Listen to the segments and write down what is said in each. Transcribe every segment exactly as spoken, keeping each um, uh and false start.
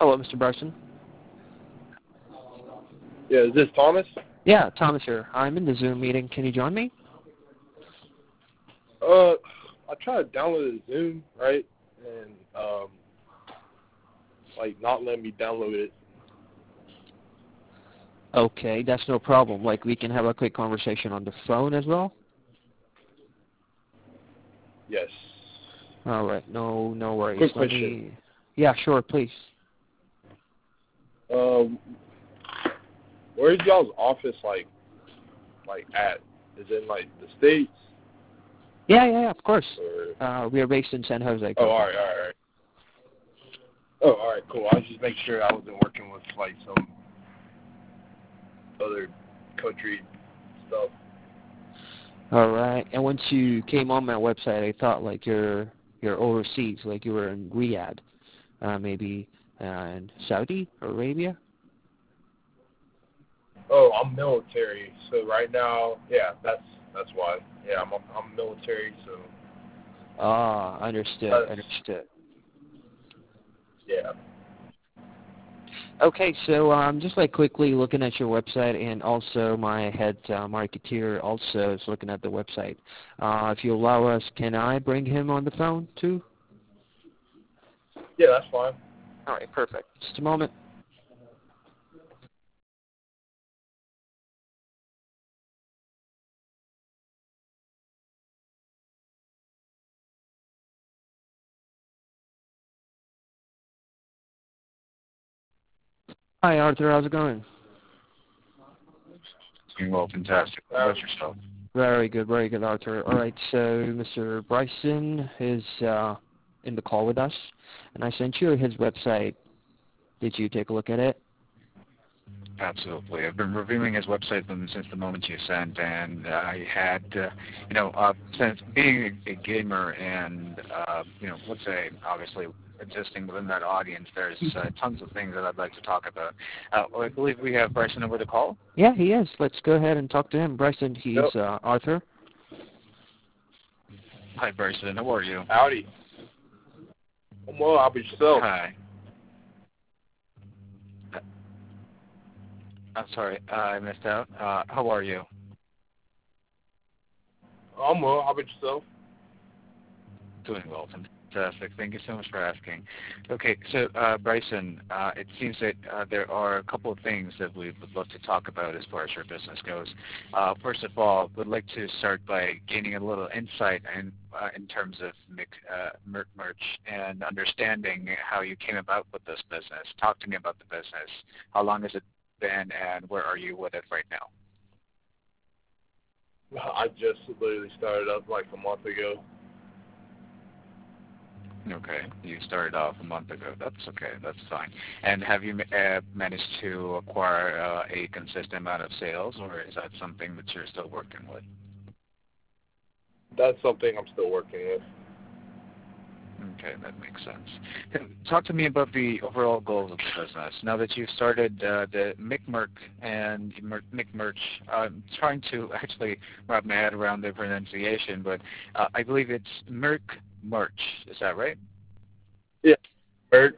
Hello, Mister Bryson. Yeah, is this Thomas? Yeah, Thomas here. I'm in the Zoom meeting. Can you join me? Uh, I tried to download the Zoom, right? And, um, like, not letting me download it. Okay, that's no problem. Like, we can have a quick conversation on the phone as well? Yes. All right, no no worries. Quick Let question. me... Yeah, sure, please. Um, where's y'all's office, like, like, at? Is it, like, the States? Yeah, yeah, yeah, of course. Or... Uh, we are based in San Jose. Oh, all right, all right, all right. Oh, all right, cool. I was just making sure I wasn't working with, like, some other country stuff. All right. And once you came on my website, I thought like you're you're overseas, like you were in Riyadh, uh, maybe uh, in Saudi Arabia. Oh, I'm military, so right now, yeah, that's that's why. Yeah, I'm I'm military, so Ah, understood, that's, understood. yeah. Okay, so um, just like quickly looking at your website, and also my head uh, marketeer also is looking at the website. Uh, if you allow us, can I bring him on the phone too? Yeah, that's fine. All right, perfect. Just a moment. Hi, Arthur. How's it going? Doing well, fantastic. How about yourself? Very good, very good, Arthur. All right, so Mister Bryson is uh, in the call with us, and I sent you his website. Did you take a look at it? Absolutely. I've been reviewing his website from, since the moment you sent, and I had, uh, you know, uh, since being a, a gamer and, uh, you know, let's say, obviously, existing within that audience, there's uh, tons of things that I'd like to talk about. Uh, well, I believe we have Bryson over the call. Yeah, he is. Let's go ahead and talk to him. Bryson, he's Yep. uh, Arthur. Hi, Bryson. How are you? Howdy. I'm well. How about yourself? Hi. I'm sorry, uh, I missed out. Uh, how are you? I'm well. How about yourself? Doing well, fantastic. Thank you so much for asking. Okay, so uh, Bryson, uh, it seems that uh, there are a couple of things that we would love to talk about as far as your business goes. Uh, first of all, we'd like to start by gaining a little insight in, uh, in terms of Mick, uh, Merc Merch and understanding how you came about with this business. Talk to me about the business. How long has it been, and where are you with it right now? I just literally started up like a month ago. Okay, you started off a month ago. That's okay. That's fine. And have you uh, managed to acquire uh, a consistent amount of sales, or is that something that you're still working with? That's something I'm still working with. Okay, that makes sense. Talk to me about the overall goals of the business. Now that you've started uh, the McMerc and McMerch, I'm trying to actually wrap my head around the pronunciation, but uh, I believe it's Merc Merch. Is that right? Yeah, merch.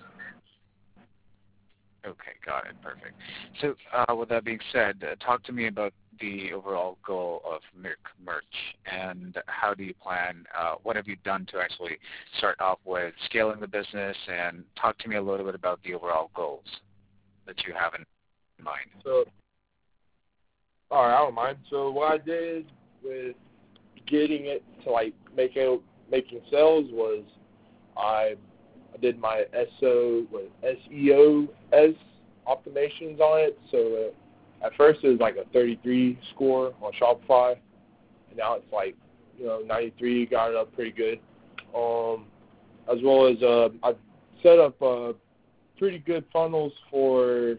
Okay, got it. Perfect. So uh, with that being said, uh, talk to me about the overall goal of Merc Merch, and how do you plan, uh, what have you done to actually start off with scaling the business, and talk to me a little bit about the overall goals that you have in mind. So, all right, I don't mind. So what I did with getting it to like making making sales was I I did my S O with S E O S optimizations on it. So uh, at first it was like a thirty-three score on Shopify, and now it's like, you know, ninety-three. Got it up pretty good. Um, as well as uh, I set up uh, pretty good funnels for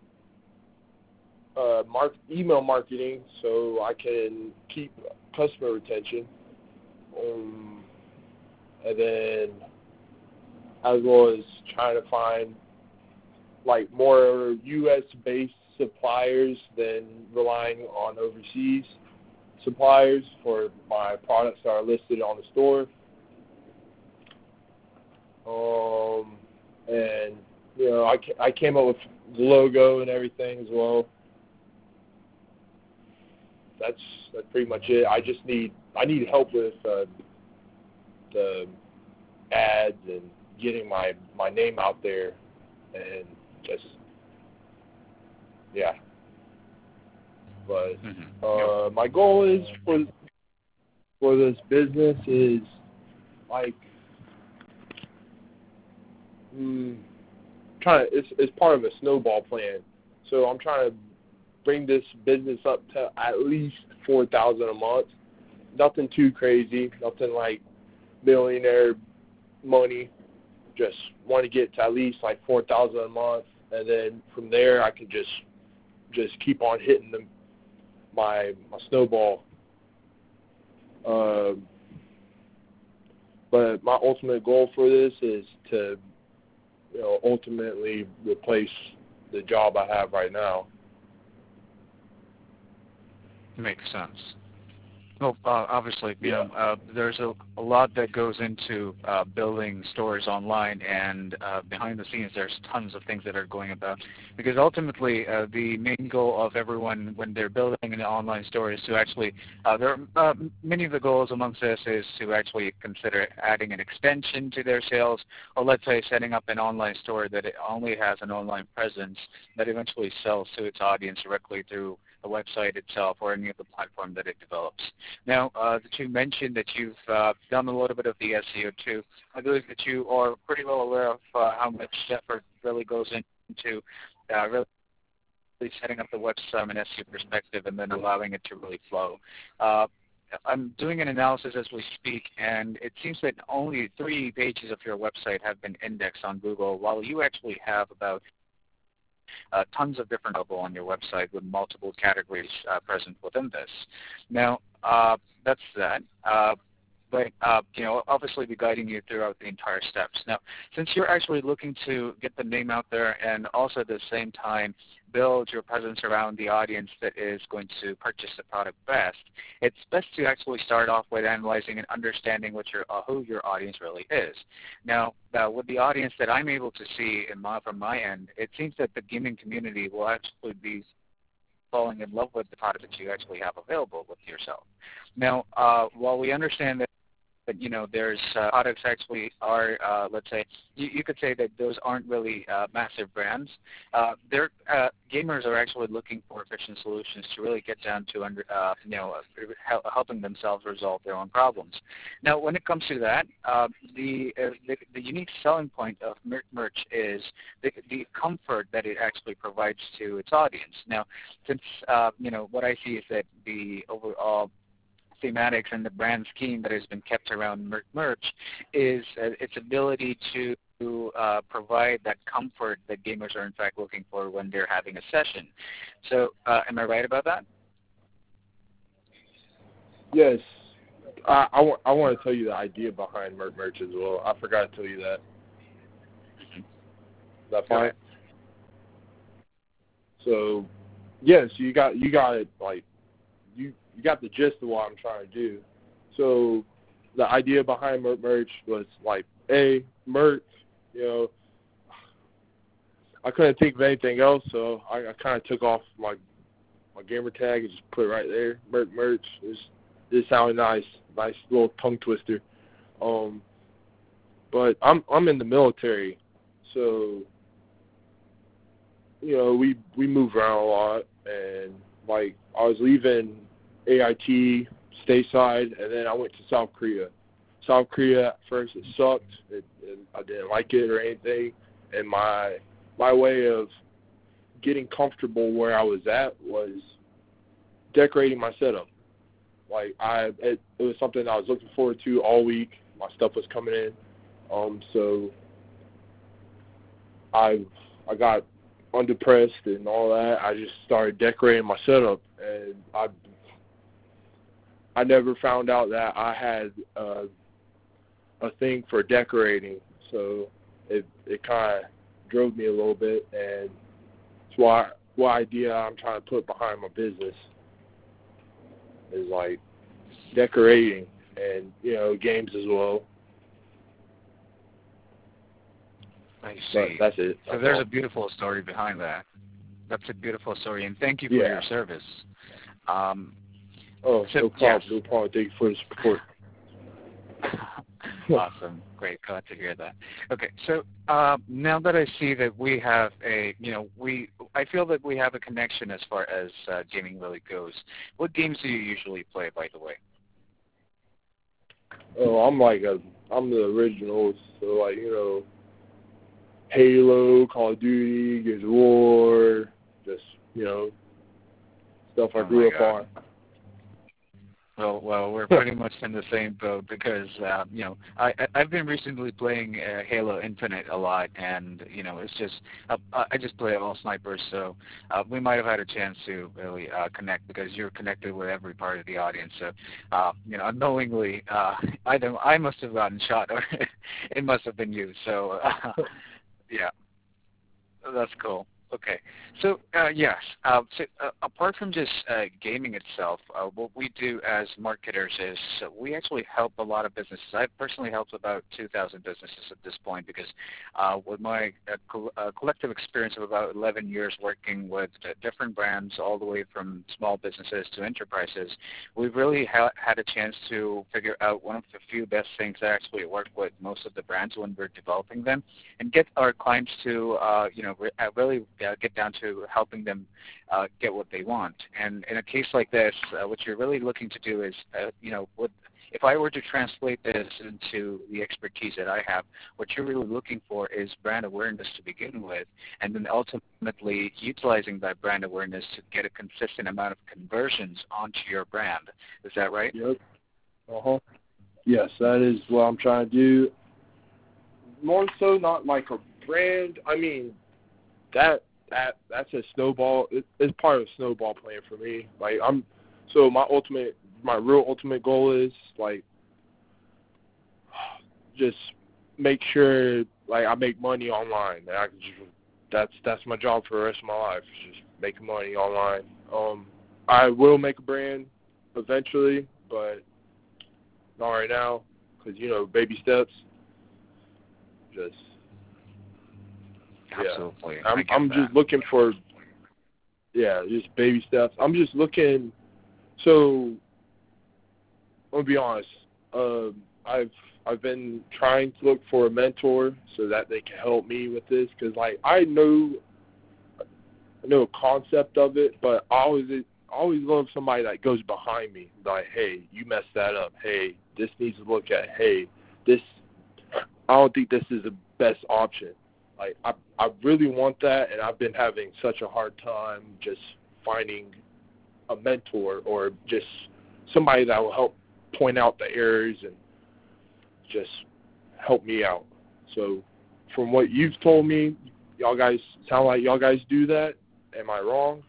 uh, mark email marketing, so I can keep customer retention. Um, and then as well as trying to find like more U S based suppliers than relying on overseas suppliers for my products that are listed on the store. Um, and, you know, I, I came up with the logo and everything as well. That's that's pretty much it. I just need I need help with uh, the ads and getting my, my name out there, and just yeah. But Mm-hmm. uh, my goal is for for this business is like mm, trying to, it's it's part of a snowball plan. So I'm trying to bring this business up to at least four thousand a month. Nothing too crazy, nothing like millionaire money. Just want to get to at least like four thousand a month, and then from there I can just just keep on hitting them my my snowball. Um, but my ultimate goal for this is to, you know, ultimately replace the job I have right now. Makes sense. Well, uh, obviously, you Yeah. know, uh, there's a, a lot that goes into uh, building stores online, and uh, behind the scenes, there's tons of things that are going about. Because ultimately, uh, the main goal of everyone when they're building an online store is to actually, uh, there are uh, many of the goals amongst this is to actually consider adding an extension to their sales, or let's say setting up an online store that it only has an online presence that eventually sells to its audience directly through the website itself or any of the platform that it develops. Now, uh, that you mentioned that you've uh, done a little bit of the S E O too. I believe that you are pretty well aware of uh, how much effort really goes into uh, really setting up the website from an S E O perspective and then allowing it to really flow. Uh, I'm doing an analysis as we speak, and it seems that only three pages of your website have been indexed on Google, while you actually have about Uh, tons of different level on your website with multiple categories uh, present within this. Now, uh, that's that. Uh, but, uh, you know, obviously be guiding you throughout the entire steps. Now, since you're actually looking to get the name out there and also at the same time build your presence around the audience that is going to purchase the product best, it's best to actually start off with analyzing and understanding what your, uh, who your audience really is. Now, uh, with the audience that I'm able to see in my, from my end, it seems that the gaming community will actually be falling in love with the product that you actually have available with yourself. Now, uh, while we understand that But, you know, there's uh, products actually are, uh, let's say, you, you could say that those aren't really uh, massive brands. Uh, they're, uh, gamers are actually looking for efficient solutions to really get down to, under, uh, you know, uh, helping themselves resolve their own problems. Now, when it comes to that, uh, the, uh, the the unique selling point of Merch is the, the comfort that it actually provides to its audience. Now, since, uh, you know, what I see is that the overall thematics and the brand scheme that has been kept around Merch is uh, its ability to uh, provide that comfort that gamers are in fact looking for when they're having a session. So, uh, am I right about that? Yes. I, I, w- I want to tell you the idea behind Merch as well. I forgot to tell you that. Mm-hmm. Is that fine? So, yes, you got you got it like you you got the gist of what I'm trying to do. So the idea behind Merch was like, A, Merch, you know, I couldn't think of anything else, so I, I kind of took off my my gamer tag and just put it right there. Merch, Merch. It, it sounded nice, nice little tongue twister. Um, but I'm I'm in the military, so you know we we move around a lot, and like I was leaving A I T stateside, and then I went to South Korea. South Korea at first it sucked. It, it, I didn't like it or anything, and my my way of getting comfortable where I was at was decorating my setup. Like I, it, it was something I was looking forward to all week. My stuff was coming in, um, so I I got undepressed and all that. I just started decorating my setup, and I. I never found out that I had uh, a thing for decorating, so it it kind of drove me a little bit, and it's why what idea I'm trying to put behind my business is like decorating and you know games as well. I I But see. that's it. So That's there's all. a beautiful story behind that. That's a beautiful story, and thank you for Yeah. your service. Um, Oh, so, no problem. yes. No problem. Thank you for the support. Awesome. Great. Glad to hear that. Okay. So uh, now that I see that we have a, you know, we, I feel that we have a connection as far as uh, gaming really goes. What games do you usually play, by the way? Oh, I'm like a, I'm the original. So like, you know, Halo, Call of Duty, Gears of War, just, you know, stuff I Oh grew my up God. on. Well, well, we're pretty much in the same boat because uh, you know I I- I've been recently playing uh, Halo Infinite a lot, and you know it's just uh, I just play all snipers, so uh, we might have had a chance to really uh, connect because you're connected with every part of the audience. So uh, you know unknowingly, uh, either I must have gotten shot or it must have been you. So uh, yeah, that's cool. Okay. So, uh, yes, uh, so, uh, apart from just uh, gaming itself, uh, what we do as marketers is uh, we actually help a lot of businesses. I've personally helped about two thousand businesses at this point because uh, with my uh, co- uh, collective experience of about eleven years working with uh, different brands all the way from small businesses to enterprises, we've really ha- had a chance to figure out one of the few best things that actually work with most of the brands when we're developing them and get our clients to, uh, you know, re- uh, really uh, get down to helping them uh, get what they want. And in a case like this, uh, what you're really looking to do is, uh, you know, what, if I were to translate this into the expertise that I have, what you're really looking for is brand awareness to begin with, and then ultimately utilizing that brand awareness to get a consistent amount of conversions onto your brand. Is that right? Yep. Uh-huh. Yes, that is what I'm trying to do. More so not like a brand. I mean, that that that's a snowball. It, it's part of a snowball plan for me. Like I'm, so my ultimate, my real ultimate goal is like just make sure like I make money online. That I can just, that's that's my job for the rest of my life. Is just making money online. Um, I will make a brand eventually, but not right now because you know baby steps. Just Absolutely. yeah. I'm I get I'm that. just looking for yeah, just baby steps. I'm just looking. So I'll be honest. Um, I've I've been trying to look for a mentor so that they can help me with this because like I know I know a concept of it, but I always I always love somebody that goes behind me. Like, hey, you messed that up. Hey, this needs to look at. Hey, this I don't think this is the best option. Like I I really want that, and I've been having such a hard time just finding a mentor or just somebody that will help point out the errors and just help me out. So from what you've told me, y'all guys sound like y'all guys do that. Am I wrong?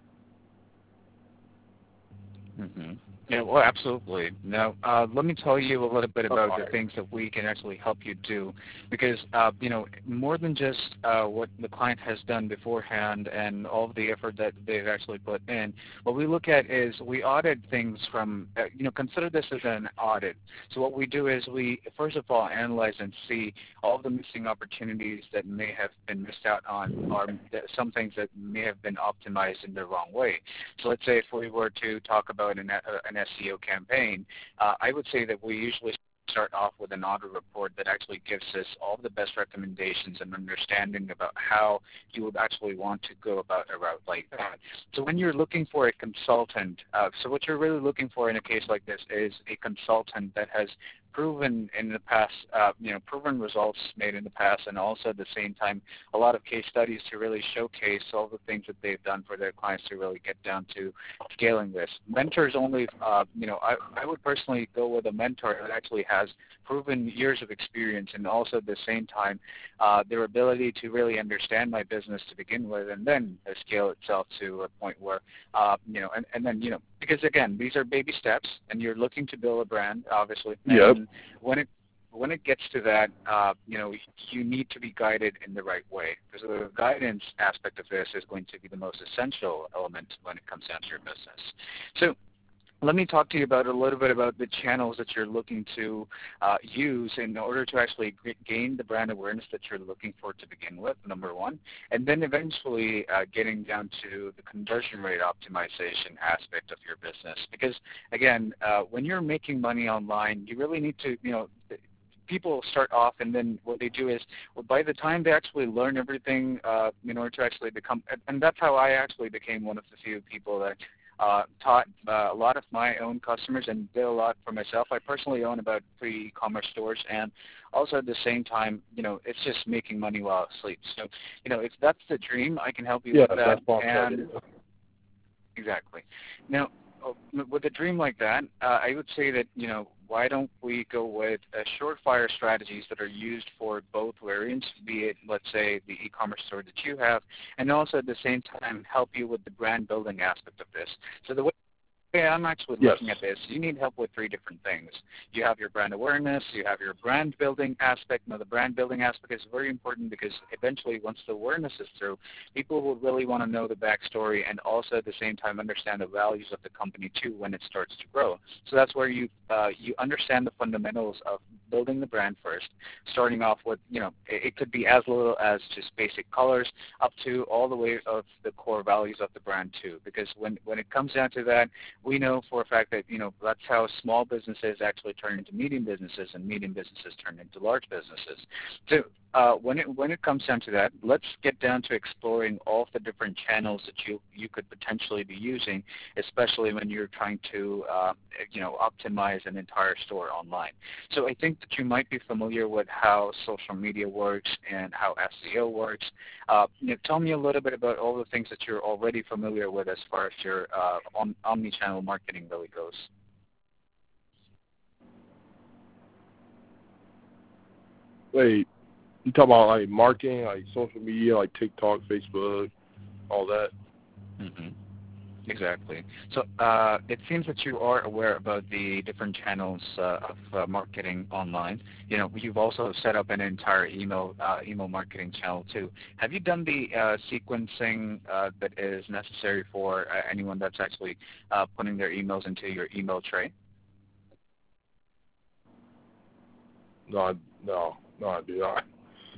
Mm-hmm. Yeah, well, absolutely. Now, uh, let me tell you a little bit about the things that we can actually help you do, because uh, you know, more than just uh, what the client has done beforehand and all of the effort that they've actually put in. What we look at is we audit things from, uh, you know, consider this as an audit. So what we do is we first of all analyze and see all of the missing opportunities that may have been missed out on, or some things that may have been optimized in the wrong way. So let's say if we were to talk about an, uh, an S E O campaign, uh, I would say that we usually start off with an audit report that actually gives us all the best recommendations and understanding about how you would actually want to go about a route like that. So when you're looking for a consultant, uh, so what you're really looking for in a case like this is a consultant that has proven in the past, uh, you know, proven results made in the past, and also at the same time a lot of case studies to really showcase all the things that they've done for their clients to really get down to scaling this. Mentors only, uh, you know, I, I would personally go with a mentor that actually has proven years of experience and also at the same time uh, their ability to really understand my business to begin with and then uh, scale itself to a point where, uh, you know, and, and then, you know, because again, these are baby steps and you're looking to build a brand, obviously. Yep. And when it when it gets to that, uh, you know, you need to be guided in the right way. Because the guidance aspect of this is going to be the most essential element when it comes down to your business. So let me talk to you about a little bit about the channels that you're looking to uh, use in order to actually g- gain the brand awareness that you're looking for to begin with, number one, and then eventually uh, getting down to the conversion rate optimization aspect of your business. Because, again, uh, when you're making money online, you really need to, you know, people start off, and then what they do is, well, by the time they actually learn everything uh, in order to actually become, and that's how I actually became one of the few people that uh, taught uh, a lot of my own customers and did a lot for myself. I personally own about three e-commerce stores, and also at the same time, you know, it's just making money while asleep. So, you know, if that's the dream, I can help you Yeah, with that's that. what And exactly. Now, uh, with a dream like that, uh, I would say that, you know, why don't we go with uh, short-fire strategies that are used for both variants, be it, let's say, the e-commerce store that you have, and also at the same time help you with the brand building aspect of this. So the way Yeah, I'm actually Yes. looking at this. You need help with three different things. You have your brand awareness, you have your brand building aspect. Now, the brand building aspect is very important because eventually once the awareness is through, people will really want to know the backstory and also at the same time understand the values of the company too when it starts to grow. So that's where you uh, you understand the fundamentals of building the brand first, starting off with, you know, it, it could be as little as just basic colors up to all the way of the core values of the brand too. Because when, when it comes down to that, we know for a fact that, you know, that's how small businesses actually turn into medium businesses and medium businesses turn into large businesses. So uh, when it when it comes down to that, let's get down to exploring all of the different channels that you, you could potentially be using, especially when you're trying to, uh, you know, optimize an entire store online. So I think that you might be familiar with how social media works and how S E O works. Uh, you know, tell me a little bit about all the things that you're already familiar with as far as your uh, om- omni-channel marketing really goes. Wait, you talk about like marketing, like social media, like TikTok, Facebook, all that? Mm-hmm. Exactly. So uh, it seems that you are aware about the different channels uh, of uh, marketing online. You know, you've also set up an entire email uh, email marketing channel too. Have you done the uh, sequencing uh, that is necessary for uh, anyone that's actually uh, putting their emails into your email tray? No, I, no, no, I do not.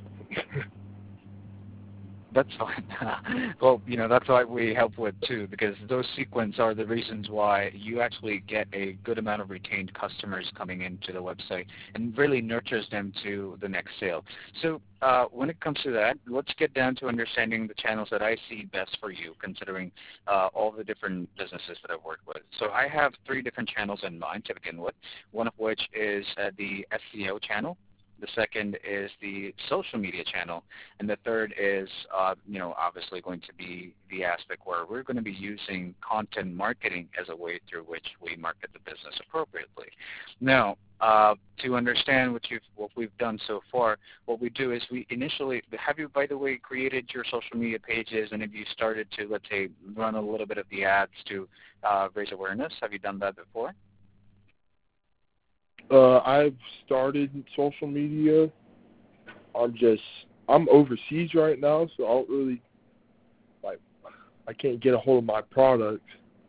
That's fine. Well, you know, that's what we help with too, because those sequence are the reasons why you actually get a good amount of retained customers coming into the website and really nurtures them to the next sale. So uh, when it comes to that, let's get down to understanding the channels that I see best for you, considering uh, all the different businesses that I've worked with. So I have three different channels in mind to begin with, one of which is uh, the S E O channel. The second is the social media channel, and the third is, uh, you know, obviously going to be the aspect where we're going to be using content marketing as a way through which we market the business appropriately. Now, uh, to understand what you've what we've done so far, what we do is we initially have you, by the way, created your social media pages, and have you started to, let's say, run a little bit of the ads to uh, raise awareness? Have you done that before? Uh, I've started social media. I'm just, I'm overseas right now, so I don't really, like, I can't get a hold of my product,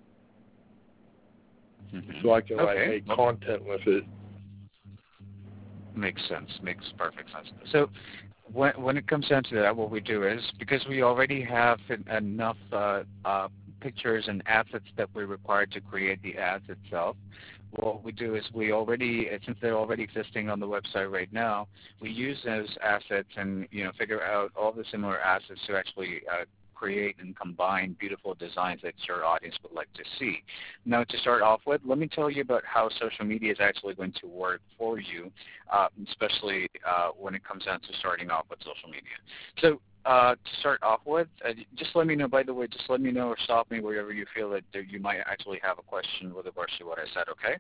Mm-hmm. so I can, Okay. like, make Well, content with it. makes sense. Makes perfect sense. So when, when it comes down to that, what we do is, because we already have enough uh, uh, pictures and assets that we're required to create the ads itself, what we do is we already, since they're already existing on the website right now, we use those assets and, you know, figure out all the similar assets to actually uh, create and combine beautiful designs that your audience would like to see. Now, to start off with, let me tell you about how social media is actually going to work for you, uh, especially uh, when it comes down to starting off with social media. So uh, to start off with, uh, just let me know, by the way, just let me know or stop me wherever you feel that you might actually have a question with regards to what I said, okay?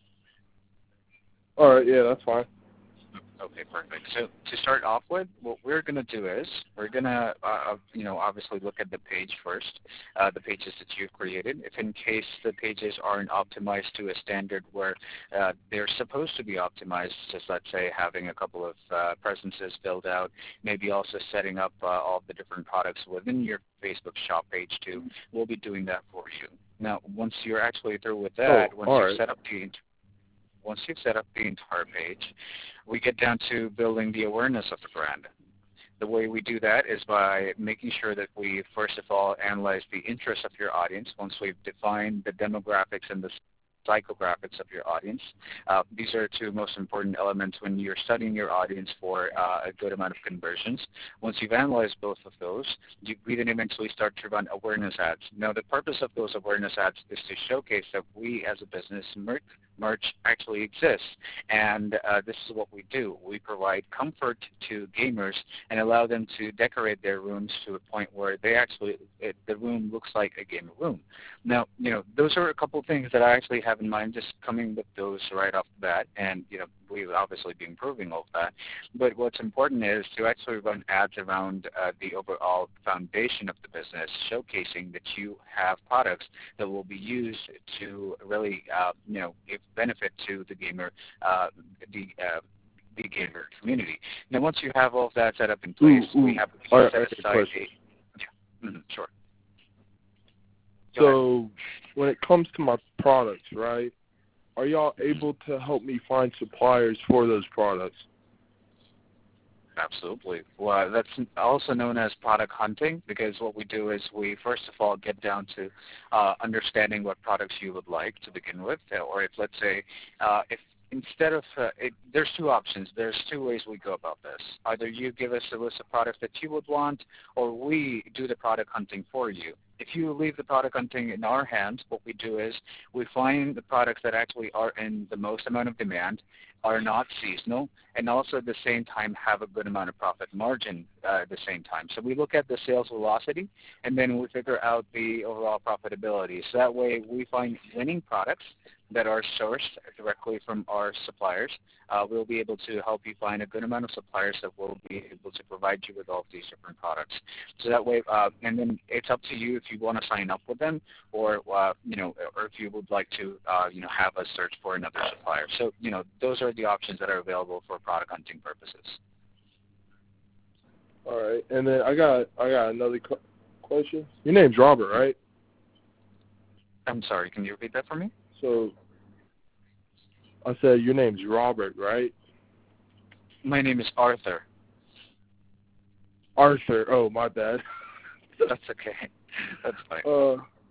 All right, yeah, that's fine. Okay, perfect. So to start off with, what we're going to do is we're going to, uh, you know, obviously look at the page first, uh, the pages that you've created. If in case the pages aren't optimized to a standard where uh, they're supposed to be optimized, just let's say having a couple of uh, presences filled out, maybe also setting up uh, all the different products within your Facebook shop page too, we'll be doing that for you. Now, once you're actually through with that, Oh, once all you've right. set up the once you've set up the entire page, we get down to building the awareness of the brand. The way we do that is by making sure that we, first of all, analyze the interests of your audience. Once we've defined the demographics and the psychographics of your audience, uh, these are two most important elements when you're studying your audience for uh, a good amount of conversions. Once you've analyzed both of those, you, we then eventually start to run awareness ads. Now, the purpose of those awareness ads is to showcase that we, as a business, merch, merch actually exists, and uh, this is what we do. We provide comfort to gamers and allow them to decorate their rooms to a point where they actually, it, the room looks like a gamer room. Now, you know, those are a couple of things that I actually have in mind, just coming with those right off the bat, and, you know, we've obviously been improving all of that. But what's important is to actually run ads around uh, the overall foundation of the business, showcasing that you have products that will be used to really, uh, you know, give benefit to the gamer, uh, the uh, the gamer community. Now, once you have all of that set up in place, Ooh, ooh. we have All right, set aside question. a, yeah, mm-hmm, sure. So when it comes to my products, right, are y'all able to help me find suppliers for those products? Absolutely. Well, that's also known as product hunting, because what we do is we first of all get down to uh, understanding what products you would like to begin with, or if, let's say, uh, if instead of, uh, it, there's two options. There's two ways we go about this. Either you give us a list of products that you would want, or we do the product hunting for you. If you leave the product hunting in our hands, what we do is we find the products that actually are in the most amount of demand, are not seasonal, and also at the same time have a good amount of profit margin uh, at the same time. So we look at the sales velocity, and then we figure out the overall profitability. So that way we find winning products that are sourced directly from our suppliers. Uh, we'll be able to help you find a good amount of suppliers that will be able to provide you with all of these different products. So that way, uh, and then it's up to you if you want to sign up with them, or uh, you know, or if you would like to, uh, you know, have us search for another supplier. So you know, those are the options that are available for product hunting purposes. All right, and then I got I got another cu- question. Your name's Robert, right? I'm sorry, can you repeat that for me? So I said your name's Robert, right? My name is Arthur. Arthur. Oh, my bad. That's okay. That's fine. Uh,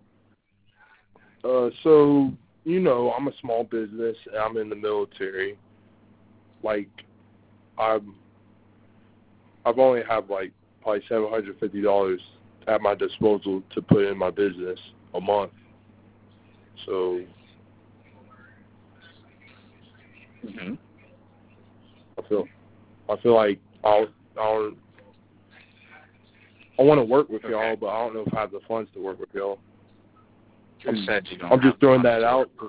uh, so, you know, I'm a small business, and I'm in the military. Like, I'm, I've only have, like, probably seven hundred fifty dollars at my disposal to put in my business a month. So, Mm-hmm. I feel, I feel like I'll, I'll, I want to work with Okay. y'all, but I don't know if I have the funds to work with y'all. You I'm, said you don't I'm just have throwing funds that to out. work.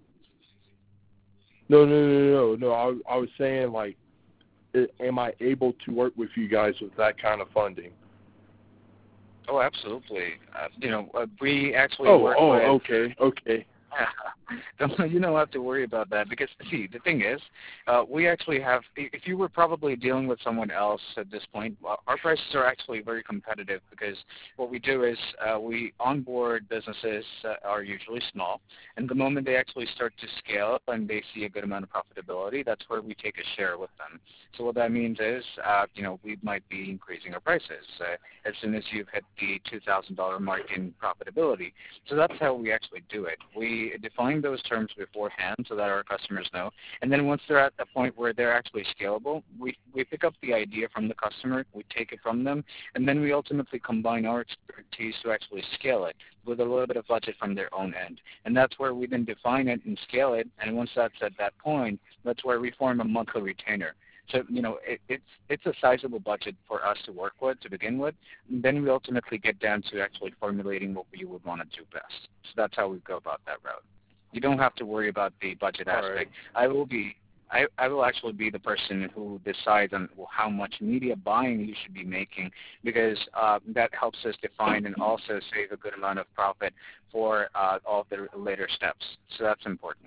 No, no, no, no, no. I, I was saying, like, it, am I able to work with you guys with that kind of funding? Oh, absolutely. Uh, you know, uh, we actually Oh, work oh, with... okay, okay. don't, you don't have to worry about that, because, see, the thing is, uh, we actually have, if you were probably dealing with someone else at this point, our prices are actually very competitive, because what we do is uh, we onboard businesses that are usually small, and the moment they actually start to scale up and they see a good amount of profitability, that's where we take a share with them. So what that means is, uh, you know, we might be increasing our prices uh, as soon as you've hit the two thousand dollars mark in profitability. So that's how we actually do it. We define those terms beforehand so that our customers know. And then once they're at the point where they're actually scalable, we, we pick up the idea from the customer, we take it from them, and then we ultimately combine our expertise to actually scale it with a little bit of budget from their own end. And that's where we then define it and scale it. And once that's at that point, that's where we form a monthly retainer. So, you know, it, it's it's a sizable budget for us to work with to begin with. And then we ultimately get down to actually formulating what we would want to do best. So that's how we go about that route. You don't have to worry about the budget All aspect. right. I will be I, I will actually be the person who decides on how much media buying you should be making, because uh, that helps us define and also save a good amount of profit for uh, all the later steps. So that's important.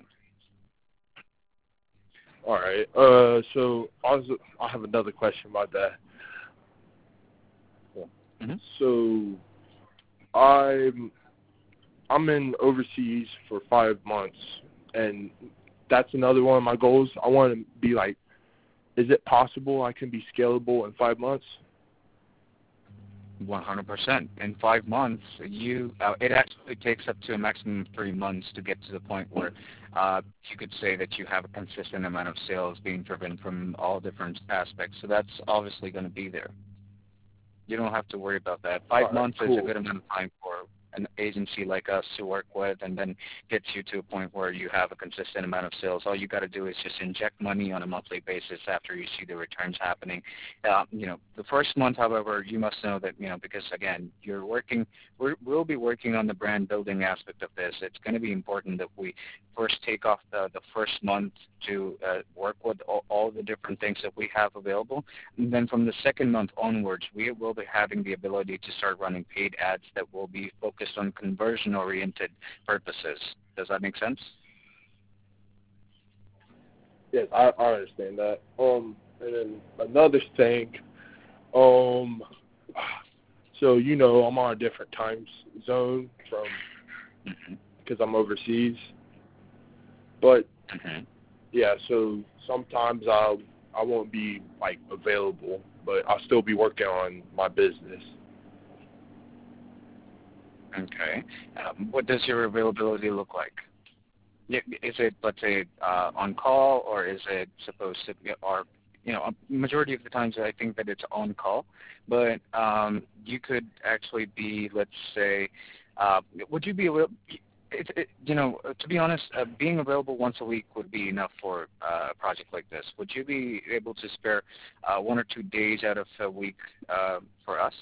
All right. Uh, so I, was, I have another question about that. Mm-hmm. So I'm I'm in overseas for five months, and that's another one of my goals. I want to be like, is it possible I can be scalable in five months? one hundred percent. In five months, you uh, it actually takes up to a maximum of three months to get to the point where uh, you could say that you have a consistent amount of sales being driven from all different aspects. So that's obviously going to be there. You don't have to worry about that. Five All right, months cool. is a good amount of time for an agency like us to work with, and then gets you to a point where you have a consistent amount of sales. All you got to do is just inject money on a monthly basis after you see the returns happening. Uh, you know, the first month, however, you must know that, you know, because again, you're working, we're, we'll be working on the brand building aspect of this. It's going to be important that we first take off the, the first month to uh, work with all, all the different things that we have available. And then from the second month onwards, we will be having the ability to start running paid ads that will be focused on conversion-oriented purposes. Does that make sense? Yes, I, I understand that. Um, and then another thing, um, so you know, I'm on a different time zone from because I'm overseas. But Mm-hmm. yeah, so sometimes I I won't be like available, but I'll still be working on my business. Okay. Um, what does your availability look like? Is it, let's say, uh, on call, or is it supposed to be, or, you know, a majority of the times I think that it's on call, but um, you could actually be, let's say, uh, would you be able, it, it, you know, to be honest, uh, being available once a week would be enough for uh, a project like this. Would you be able to spare uh, one or two days out of a week uh, for us?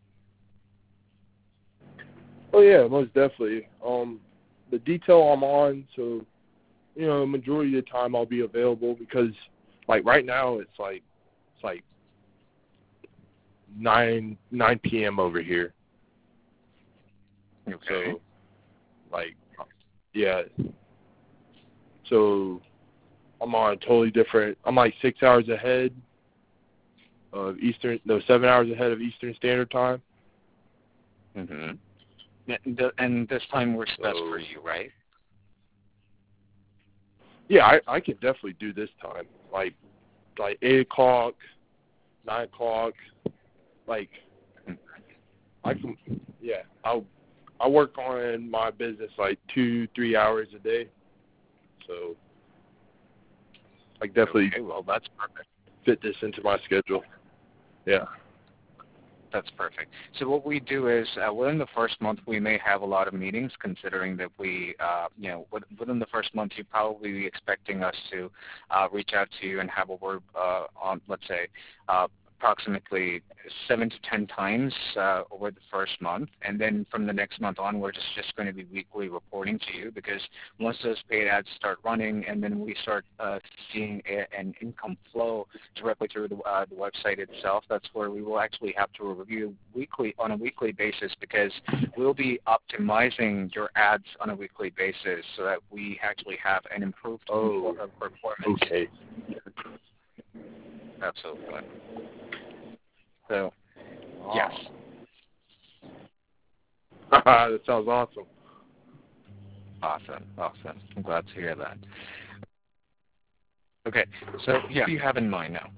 Oh yeah, most definitely. Um, the detail I'm on, so you know, majority of the time I'll be available because, like right now, it's like it's like nine nine p.m. over here. Okay. So, like, yeah. So, I'm on a totally different. I'm like six hours ahead of Eastern. No, seven hours ahead of Eastern Standard Time. Mm-hmm. And this time works best So, for you, right? Yeah, I, I can definitely do this time. Like, like eight o'clock, nine o'clock. Like, I can. Yeah, I'll. I work on my business like two, three hours a day. So, I can definitely Okay, well, that's perfect. fit this into my schedule. Yeah. That's perfect. So what we do is uh, within the first month, we may have a lot of meetings, considering that we, uh, you know, within the first month, you'd probably be expecting us to uh, reach out to you and have a word uh, on, let's say, uh, approximately seven to ten times uh, over the first month. And then from the next month onwards, it's just going to be weekly reporting to you, because once those paid ads start running and then we start uh, seeing a, an income flow directly through the, uh, the website itself, that's where we will actually have to review weekly on a weekly basis, because we'll be optimizing your ads on a weekly basis so that we actually have an improved Oh, performance. Okay. Absolutely. So, Wow. yes. That sounds awesome. Awesome. Awesome. I'm glad to hear that. Okay. So, yeah, what do you have in mind now?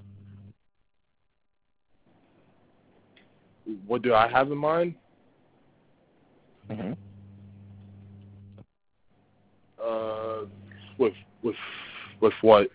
What do I have in mind? Mm-hmm. Uh, with with with what?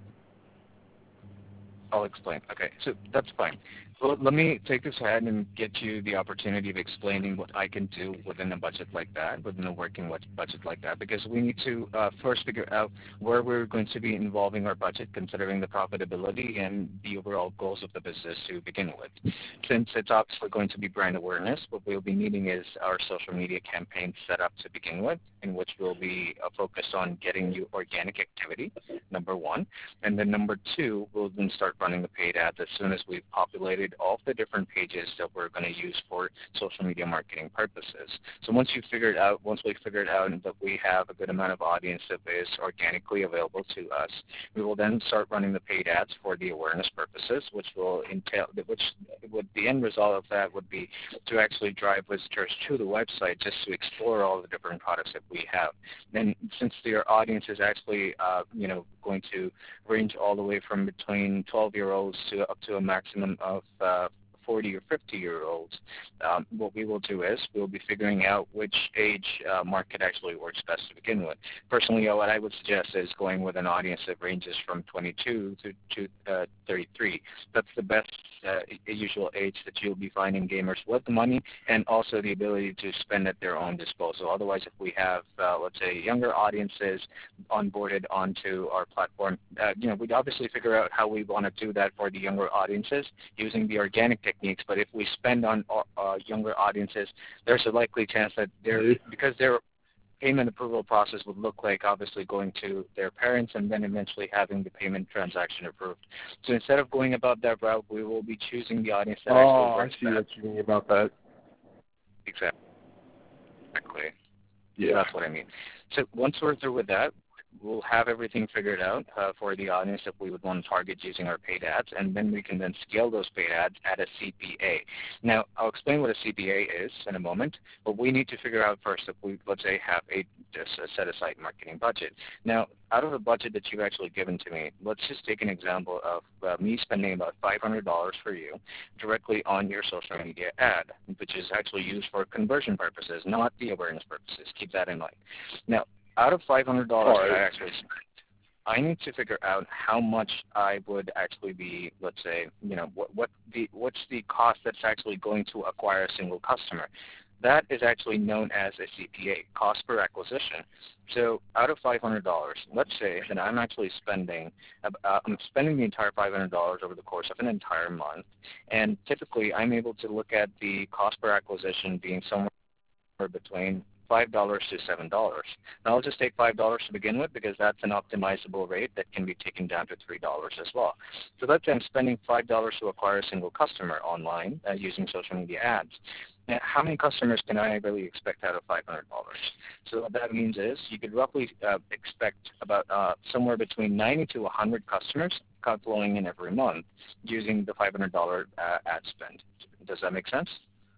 I'll explain. Okay, so that's fine. Well, let me take this ahead and get you the opportunity of explaining what I can do within a budget like that, within a working budget like that, because we need to uh, first figure out where we're going to be involving our budget, considering the profitability and the overall goals of the business to begin with. Since it's obviously going to be brand awareness, what we'll be needing is our social media campaign set up to begin with, in which we'll be uh, focused on getting you organic activity, number one. And then number two, we'll then start running running the paid ads as soon as we've populated all of the different pages that we're going to use for social media marketing purposes. So once you figured out, once we figured out that we have a good amount of audience that is organically available to us, we will then start running the paid ads for the awareness purposes, which will entail, which would the end result of that would be to actually drive visitors to the website just to explore all the different products that we have. And since your audience is actually, uh, you know, going to range all the way from between twelve-year-olds to up to a maximum of uh, forty or fifty-year-olds, um, what we will do is we'll be figuring out which age uh, market actually works best to begin with. Personally, uh, what I would suggest is going with an audience that ranges from twenty-two to, to uh, thirty-three. That's the best uh, usual age that you'll be finding gamers with the money and also the ability to spend at their own disposal. Otherwise, if we have, uh, let's say, younger audiences onboarded onto our platform, uh, you know, we'd obviously figure out how we want to do that for the younger audiences using the organic techniques. But if we spend on uh, younger audiences, there's a likely chance that they're, because their payment approval process would look like obviously going to their parents and then eventually having the payment transaction approved. So instead of going about that route, we will be choosing the audience that oh, actually I works see best. what you mean about that. Exactly. Exactly. Yeah. That's what I mean. So once we're through with that, we'll have everything figured out uh, for the audience that we would want to target using our paid ads, and then we can then scale those paid ads at a C P A. Now, I'll explain what a C P A is in a moment, but we need to figure out first if we, let's say, have a, just a set-aside marketing budget. Now, out of the budget that you've actually given to me, let's just take an example of uh, me spending about five hundred dollars for you directly on your social media ad, which is actually used for conversion purposes, not the awareness purposes. Keep that in mind. Now, out of five hundred dollars right. that I actually spent, I need to figure out how much I would actually be, let's say, you know, what, what the what's the cost that's actually going to acquire a single customer. That is actually known as a C P A, cost per acquisition. So out of five hundred dollars, let's say that I'm actually spending, uh, I'm spending the entire five hundred dollars over the course of an entire month, and typically I'm able to look at the cost per acquisition being somewhere between five dollars to seven dollars. Now, I'll just take five dollars to begin with because that's an optimizable rate that can be taken down to three dollars as well. So let's say I'm spending five dollars to acquire a single customer online uh, using social media ads. Now, how many customers can I really expect out of five hundred dollars? So what that means is you could roughly uh, expect about uh, somewhere between ninety to one hundred customers flowing in every month using the five hundred dollars uh, ad spend. Does that make sense?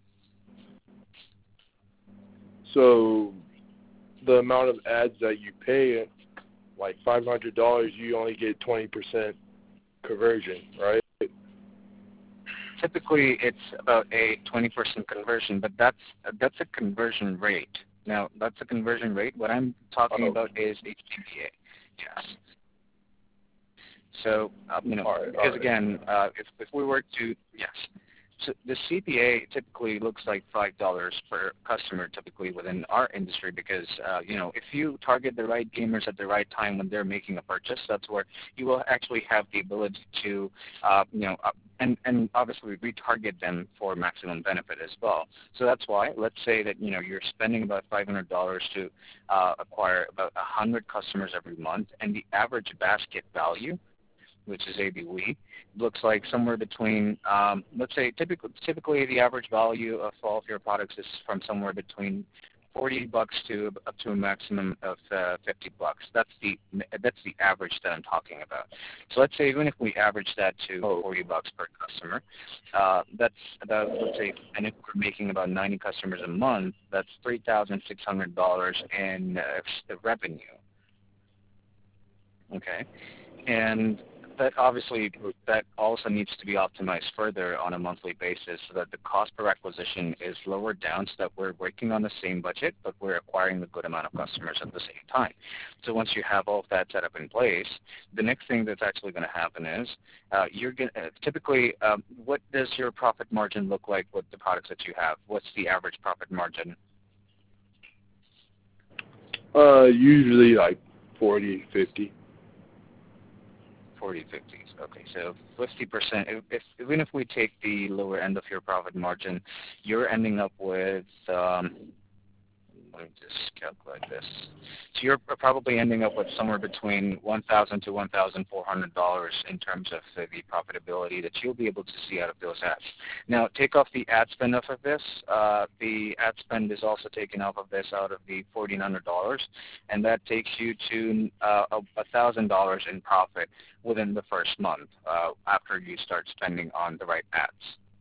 So the amount of ads that you pay, like five hundred dollars, you only get twenty percent conversion, right? Typically, it's about a twenty percent conversion, but that's that's a conversion rate. Now, that's a conversion rate. What I'm talking oh. about is a C P A. Yes. So, uh, you know, right, because right. again, uh, if if we were to, yes. So the C P A typically looks like five dollars per customer typically within our industry because, uh, you know, if you target the right gamers at the right time when they're making a purchase, that's where you will actually have the ability to, uh, you know, uh, and, and obviously retarget them for maximum benefit as well. So that's why, let's say that, you know, you're spending about five hundred dollars to uh, acquire about one hundred customers every month, and the average basket value, which is A B W, looks like somewhere between, um, let's say, typically, typically the average value of all of your products is from somewhere between forty bucks to up to a maximum of uh, fifty bucks. That's the that's the average that I'm talking about. So let's say even if we average that to forty bucks per customer, uh, that's about, let's say, and if we're making about ninety customers a month, that's three thousand six hundred dollars in uh, revenue. Okay, and that obviously that also needs to be optimized further on a monthly basis so that the cost per acquisition is lowered down so that we're working on the same budget, but we're acquiring a good amount of customers at the same time. So once you have all of that set up in place, the next thing that's actually going to happen is uh, you're going to, typically, um, what does your profit margin look like with the products that you have? What's the average profit margin? Uh, usually like forty, fifty. forty, fifty. Okay, so fifty percent. If, if, even if we take the lower end of your profit margin, you're ending up with, um, let me just calculate this. So you're probably ending up with somewhere between one thousand to one thousand four hundred dollars in terms of the, the profitability that you'll be able to see out of those ads. Now, take off the ad spend off of this. Uh, the ad spend is also taken off of this out of the fourteen hundred dollars, and that takes you to uh, one thousand dollars in profit within the first month uh, after you start spending on the right ads.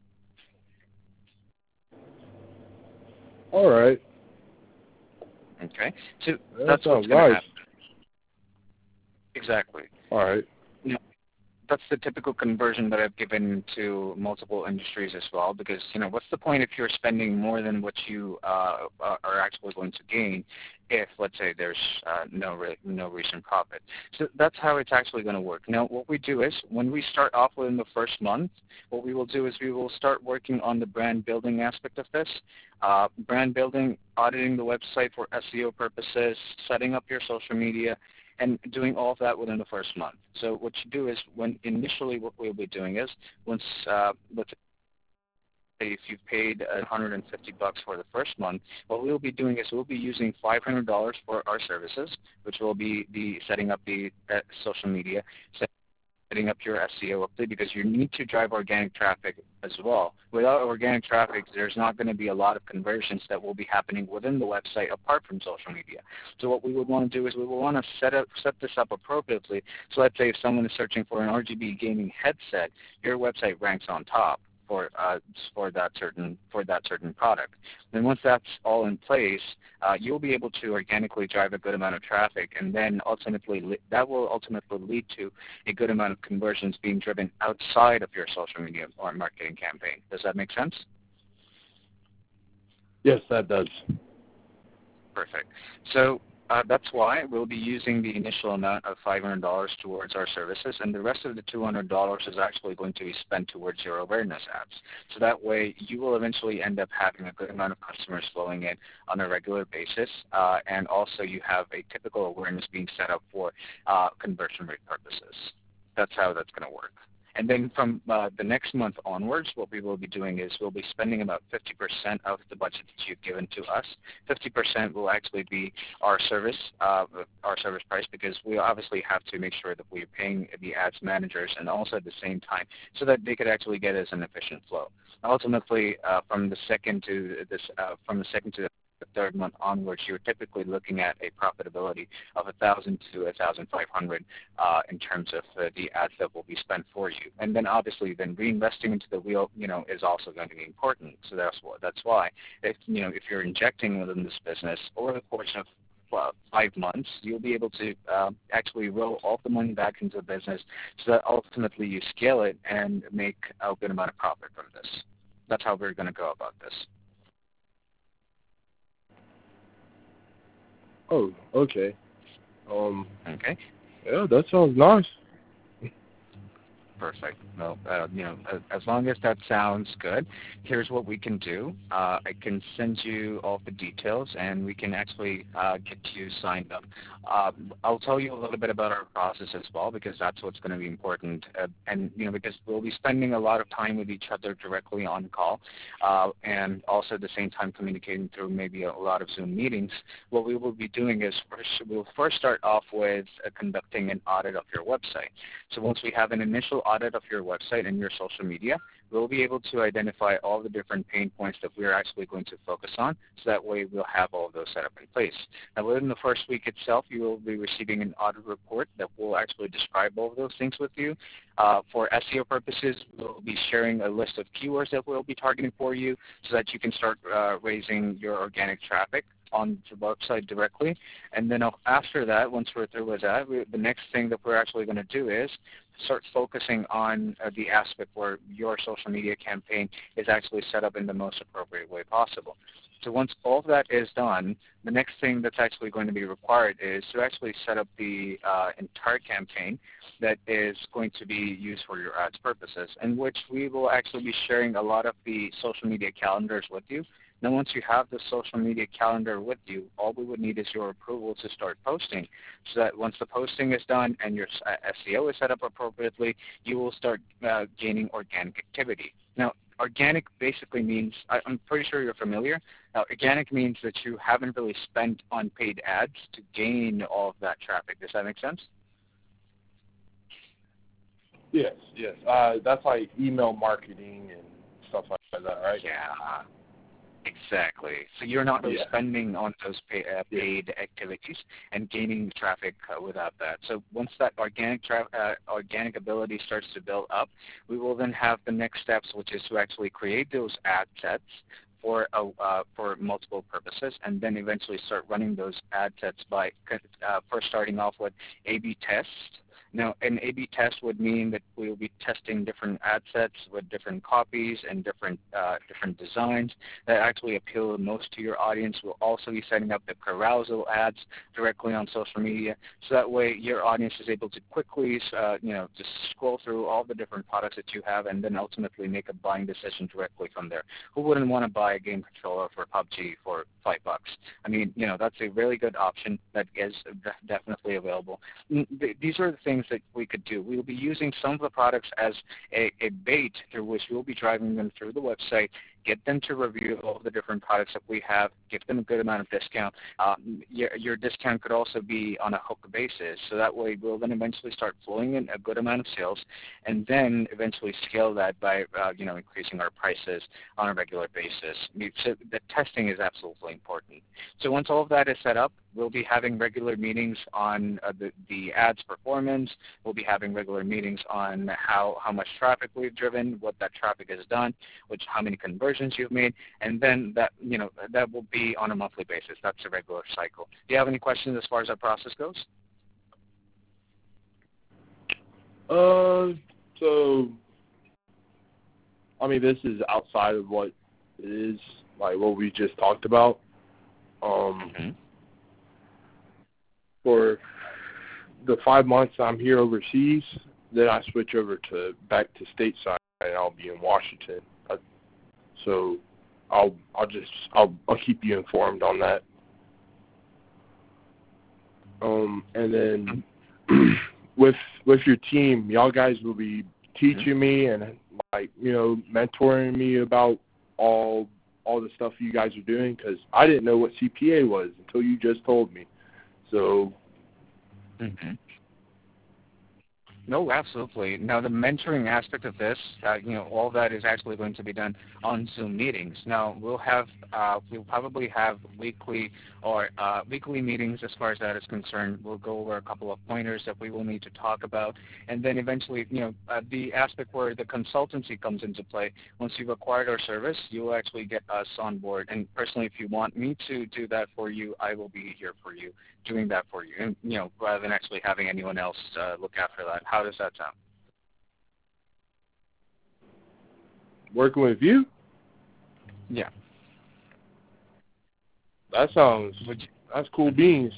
All right. Okay, so That that's what's sounds going to nice. happen. Exactly. All right. You know, that's the typical conversion that I've given to multiple industries as well, because, you know, what's the point if you're spending more than what you uh, are actually going to gain if, let's say, there's uh, no re- no recent profit. So that's how it's actually going to work. Now, what we do is when we start off within the first month, what we will do is we will start working on the brand building aspect of this. Uh, brand building, auditing the website for S E O purposes, setting up your social media, and doing all of that within the first month. So what you do is when initially what we'll be doing is once, uh, let's say if you've paid one hundred fifty bucks for the first month, what we'll be doing is we'll be using five hundred dollars for our services, which will be the setting up the uh, social media, setting up your S E O update, because you need to drive organic traffic as well. Without organic traffic, there's not going to be a lot of conversions that will be happening within the website apart from social media. So what we would want to do is we would want to set up set this up appropriately. So let's say if someone is searching for an R G B gaming headset, your website ranks on top for uh, for that certain for that certain product. Then once that's all in place, uh, you'll be able to organically drive a good amount of traffic, and then ultimately li- that will ultimately lead to a good amount of conversions being driven outside of your social media or marketing campaign. Does that make sense? Yes, that does. Perfect. So uh, that's why we'll be using the initial amount of five hundred dollars towards our services, and the rest of the two hundred dollars is actually going to be spent towards your awareness ads. So that way you will eventually end up having a good amount of customers flowing in on a regular basis, uh, and also you have a typical awareness being set up for uh, conversion rate purposes. That's how that's going to work. And then from uh, the next month onwards, what we will be doing is we'll be spending about fifty percent of the budget that you've given to us. fifty percent will actually be our service, uh, our service price, because we obviously have to make sure that we're paying the ads managers and also at the same time so that they could actually get us an efficient flow. Ultimately, uh, from the second to this, uh, from the second to the third month onwards, you're typically looking at a profitability of one thousand to one thousand five hundred uh, in terms of uh, the ads that will be spent for you. And then obviously then reinvesting into the wheel, you know, is also going to be important. So that's what, that's why if, you know, if you're injecting within this business over the course of well, five months, you'll be able to uh, actually roll all the money back into the business so that ultimately you scale it and make a good amount of profit from this. That's how we're going to go about this. Oh, okay. Um. Okay. Yeah, that sounds nice. Perfect. Well, uh, you know, as long as that sounds good, here's what we can do. Uh, I can send you all the details, and we can actually uh, get you signed up. Uh, I'll tell you a little bit about our process as well, because that's what's going to be important. Uh, and, you know, because we'll be spending a lot of time with each other directly on call, uh, and also at the same time communicating through maybe a lot of Zoom meetings. What we will be doing is first, we'll first start off with uh, conducting an audit of your website. So once we have an initial audit of your website and your social media, we'll be able to identify all the different pain points that we're actually going to focus on, so that way we'll have all of those set up in place. Now, within the first week itself, you will be receiving an audit report that will actually describe all of those things with you. Uh, for S E O purposes, we'll be sharing a list of keywords that we'll be targeting for you so that you can start uh, raising your organic traffic on the website directly. And then after that, once we're through with that, we, the next thing that we're actually going to do is start focusing on uh, the aspect where your social media campaign is actually set up in the most appropriate way possible. So once all of that is done, the next thing that's actually going to be required is to actually set up the uh, entire campaign that is going to be used for your ads purposes, in which we will actually be sharing a lot of the social media calendars with you. Now, once you have the social media calendar with you, all we would need is your approval to start posting, so that once the posting is done and your S E O is set up appropriately, you will start uh, gaining organic activity. Now, organic basically means, I, I'm pretty sure you're familiar. Now, organic means that you haven't really spent on paid ads to gain all of that traffic. Does that make sense? Yes, yes. Uh, that's like email marketing and stuff like that, right? Yeah, exactly. So you're not really Yeah. spending on those pay, uh, paid activities and gaining traffic uh, without that. So once that organic tra- uh, organic ability starts to build up, we will then have the next steps, which is to actually create those ad sets for a, uh, for multiple purposes, and then eventually start running those ad sets by uh, first starting off with A B tests. Now, an A B test would mean that we will be testing different ad sets with different copies and different uh, different designs that actually appeal most to your audience. We'll also be setting up the carousel ads directly on social media, so that way your audience is able to quickly, uh, you know, just scroll through all the different products that you have and then ultimately make a buying decision directly from there. Who wouldn't want to buy a game controller for P U B G for five bucks? I mean, you know, that's a really good option that is definitely available. These are the things that we could do. We will be using some of the products as a, a bait through which we'll be driving them through the website, get them to review all the different products that we have, give them a good amount of discount. Um, your, your discount could also be on a hook basis, so that way we'll then eventually start flowing in a good amount of sales, and then eventually scale that by uh, you know, increasing our prices on a regular basis. So the testing is absolutely important. So once all of that is set up, we'll be having regular meetings on uh, the, the ads performance. We'll be having regular meetings on how, how much traffic we've driven, what that traffic has done, which how many conversions you've made, and then that, you know, that will be on a monthly basis. That's a regular cycle. Do you have any questions as far as that process goes? Uh, so, I mean, this is outside of what is, like, what we just talked about. Um, mm-hmm. For the five months I'm here overseas, then I switch over to back to stateside, and I'll be in Washington. Uh, so, I'll I'll just I'll I'll keep you informed on that. Um, and then with with your team, y'all guys will be teaching me and, like, you know, mentoring me about all all the stuff you guys are doing, because I didn't know what C P A was until you just told me. So. Mm-hmm. No, absolutely. Now, the mentoring aspect of this, uh, you know, all that is actually going to be done on Zoom meetings. Now, we'll have, uh, we'll probably have weekly or uh, weekly meetings as far as that is concerned. We'll go over a couple of pointers that we will need to talk about, and then eventually, you know, uh, the aspect where the consultancy comes into play. Once you've acquired our service, you will actually get us on board. And personally, if you want me to do that for you, I will be here for you, doing that for you, and, you know, rather than actually having anyone else uh, look after that. How does that sound? Working with you? Yeah. That sounds, Would you? That's cool beans.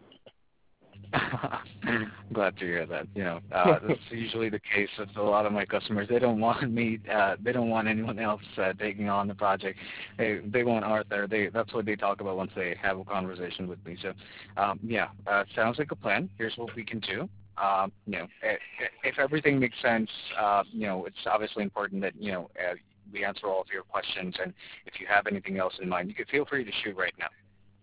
Glad to hear that. You know, uh, that's usually the case with a lot of my customers. They don't want me. Uh, they don't want anyone else uh, taking on the project. They they want Arthur. They that's what they talk about once they have a conversation with me. So, um, yeah, uh, sounds like a plan. Here's what we can do. Um, you know, if, if everything makes sense, uh, you know, it's obviously important that you know uh, we answer all of your questions. And if you have anything else in mind, you can feel free to shoot right now.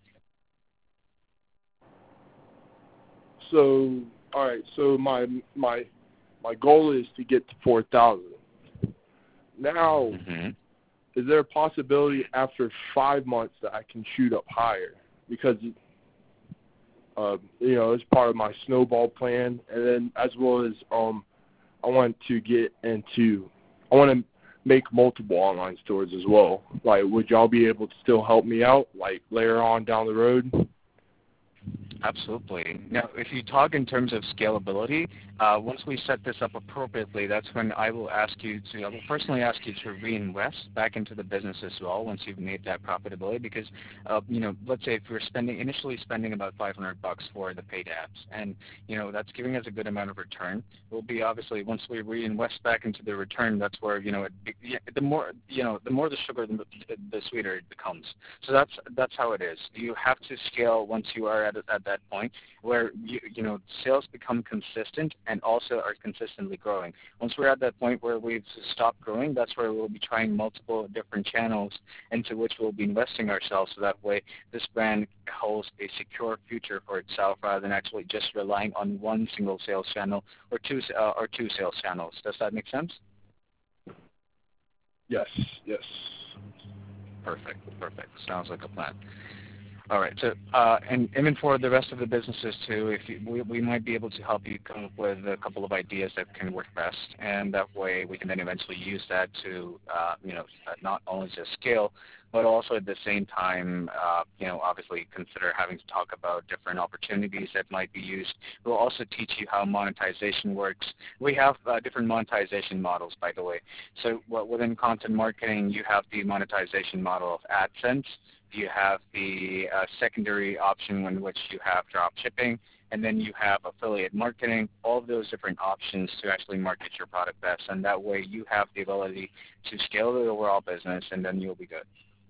So, all right. So my my my goal is to get to four thousand. Now, Mm-hmm. is there a possibility after five months that I can shoot up higher? Because, uh, you know, it's part of my snowball plan, and then as well as um, I want to get into, I want to make multiple online stores as well. Like, would y'all be able to still help me out, like later on down the road? Absolutely. Now, if you talk in terms of scalability, uh, once we set this up appropriately, that's when I will ask you to, I will personally ask you to reinvest back into the business as well once you've made that profitability, because, uh, you know, let's say if we're spending, initially spending about five hundred bucks for the paid ads, and, you know, that's giving us a good amount of return, will be obviously, once we reinvest back into the return, that's where, you know, it, the more, you know, the more the sugar, the, the sweeter it becomes. So that's, that's how it is. You have to scale once you are at, at that that point where you, you know sales become consistent and also are consistently growing. Once we're at that point where we've stopped growing, that's where we'll be trying multiple different channels into which we'll be investing ourselves, so that way this brand holds a secure future for itself rather than actually just relying on one single sales channel or two uh, or two sales channels. Does that make sense? Yes, yes. Perfect, perfect. Sounds like a plan. All right. So, uh, and even for the rest of the businesses too, if you, we, we might be able to help you come up with a couple of ideas that can work best, and that way we can then eventually use that to, uh, you know, not only just scale, but also at the same time, uh, you know, obviously consider having to talk about different opportunities that might be used. We'll also teach you how monetization works. We have uh, different monetization models, by the way. So well, within content marketing, you have the monetization model of AdSense. You have the uh, secondary option in which you have drop shipping, and then you have affiliate marketing, all of those different options to actually market your product best. And that way you have the ability to scale the overall business, and then you'll be good.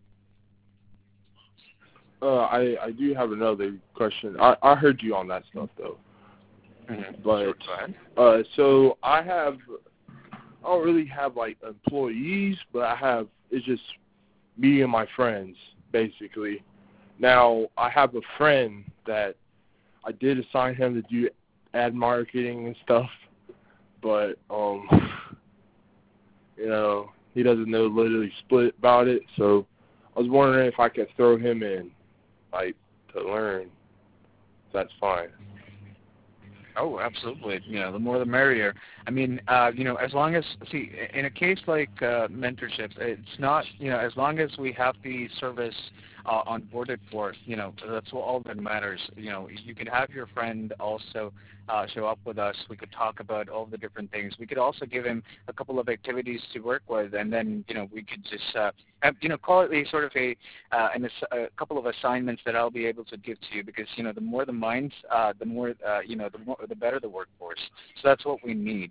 Uh, I, I do have another question. I, I heard you on that stuff, though. Mm-hmm. But, sure, go ahead. Uh, so I have, I don't really have, like, employees, but I have, it's just me and my friends, basically. Now, I have a friend that I did assign him to do ad marketing and stuff, but, um, you know, he doesn't know literally split about it, so I was wondering if I could throw him in, like, to learn. That's fine. Oh, absolutely. You know, the more the merrier. I mean, uh, you know, as long as, see, in a case like uh, mentorships, it's not, you know, as long as we have the service uh, onboarded for it, you know, that's all that matters. You know, you could have your friend also uh, show up with us. We could talk about all the different things. We could also give him a couple of activities to work with, and then, you know, we could just, uh, have, you know, call it a sort of a, uh, an, a couple of assignments that I'll be able to give to you, because, you know, the more the minds, uh, the more, uh, you know, the more, the better the workforce. So that's what we need.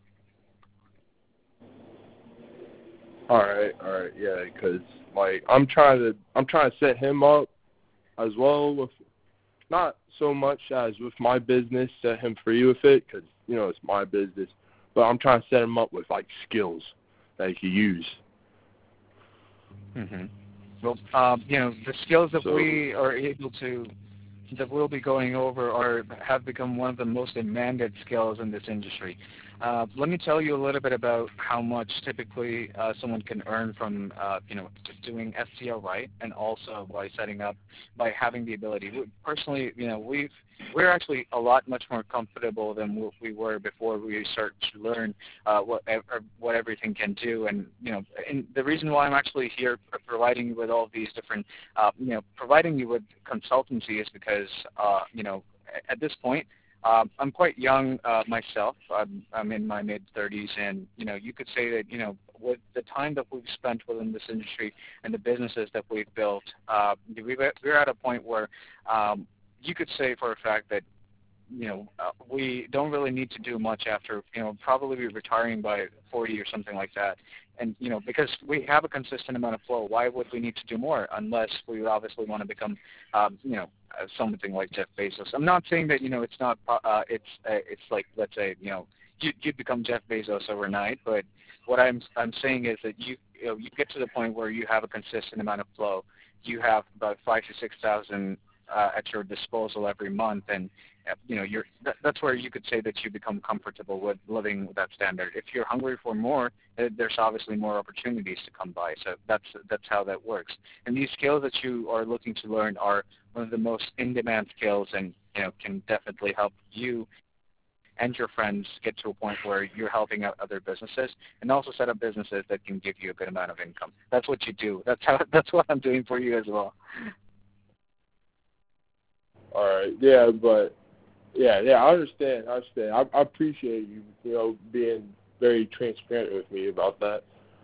All right, all right, yeah, because like I'm trying to, I'm trying to set him up as well with, not so much as with my business, set him free with it, because you know it's my business, but I'm trying to set him up with like skills that he can use. Mm-hmm. Well, um, you know, the skills that So, we are able to, that we'll be going over are have become one of the most demanded skills in this industry. Uh, let me tell you a little bit about how much typically uh, someone can earn from, uh, you know, doing S E O right, and also by setting up, by having the ability. We, personally, you know, we've we're actually a lot much more comfortable than what we were before we start to learn uh, what what everything can do. And you know, and the reason why I'm actually here providing you with all these different, uh, you know, providing you with consultancy is because, uh, you know, at this point. Um, I'm quite young uh, myself. I'm, I'm in my mid thirties, and you know, you could say that you know, with the time that we've spent within this industry and the businesses that we've built, uh, we've, we're at a point where um, you could say for a fact that you know uh, we don't really need to do much after you know probably be retiring by forty or something like that. And, you know, because we have a consistent amount of flow, why would we need to do more unless we obviously want to become, um, you know, uh, something like Jeff Bezos? I'm not saying that, you know, it's not, uh, it's, uh, it's like, let's say, you know, you, you'd become Jeff Bezos overnight, but what I'm, I'm saying is that you, you know, you get to the point where you have a consistent amount of flow. You have about five to six thousand uh, at your disposal every month, and you know, you're, that, that's where you could say that you become comfortable with living with that standard. If you're hungry for more, there's obviously more opportunities to come by. So that's that's how that works. And these skills that you are looking to learn are one of the most in-demand skills, and you know, can definitely help you and your friends get to a point where you're helping out other businesses, and also set up businesses that can give you a good amount of income. That's what you do. That's how. That's what I'm doing for you as well. all right, yeah, but. Yeah, yeah, I understand. I understand. I, I appreciate you, you know, being very transparent with me about that.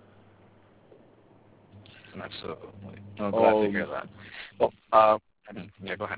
Absolutely. I'm glad um, to hear that. Well, uh, yeah, go ahead.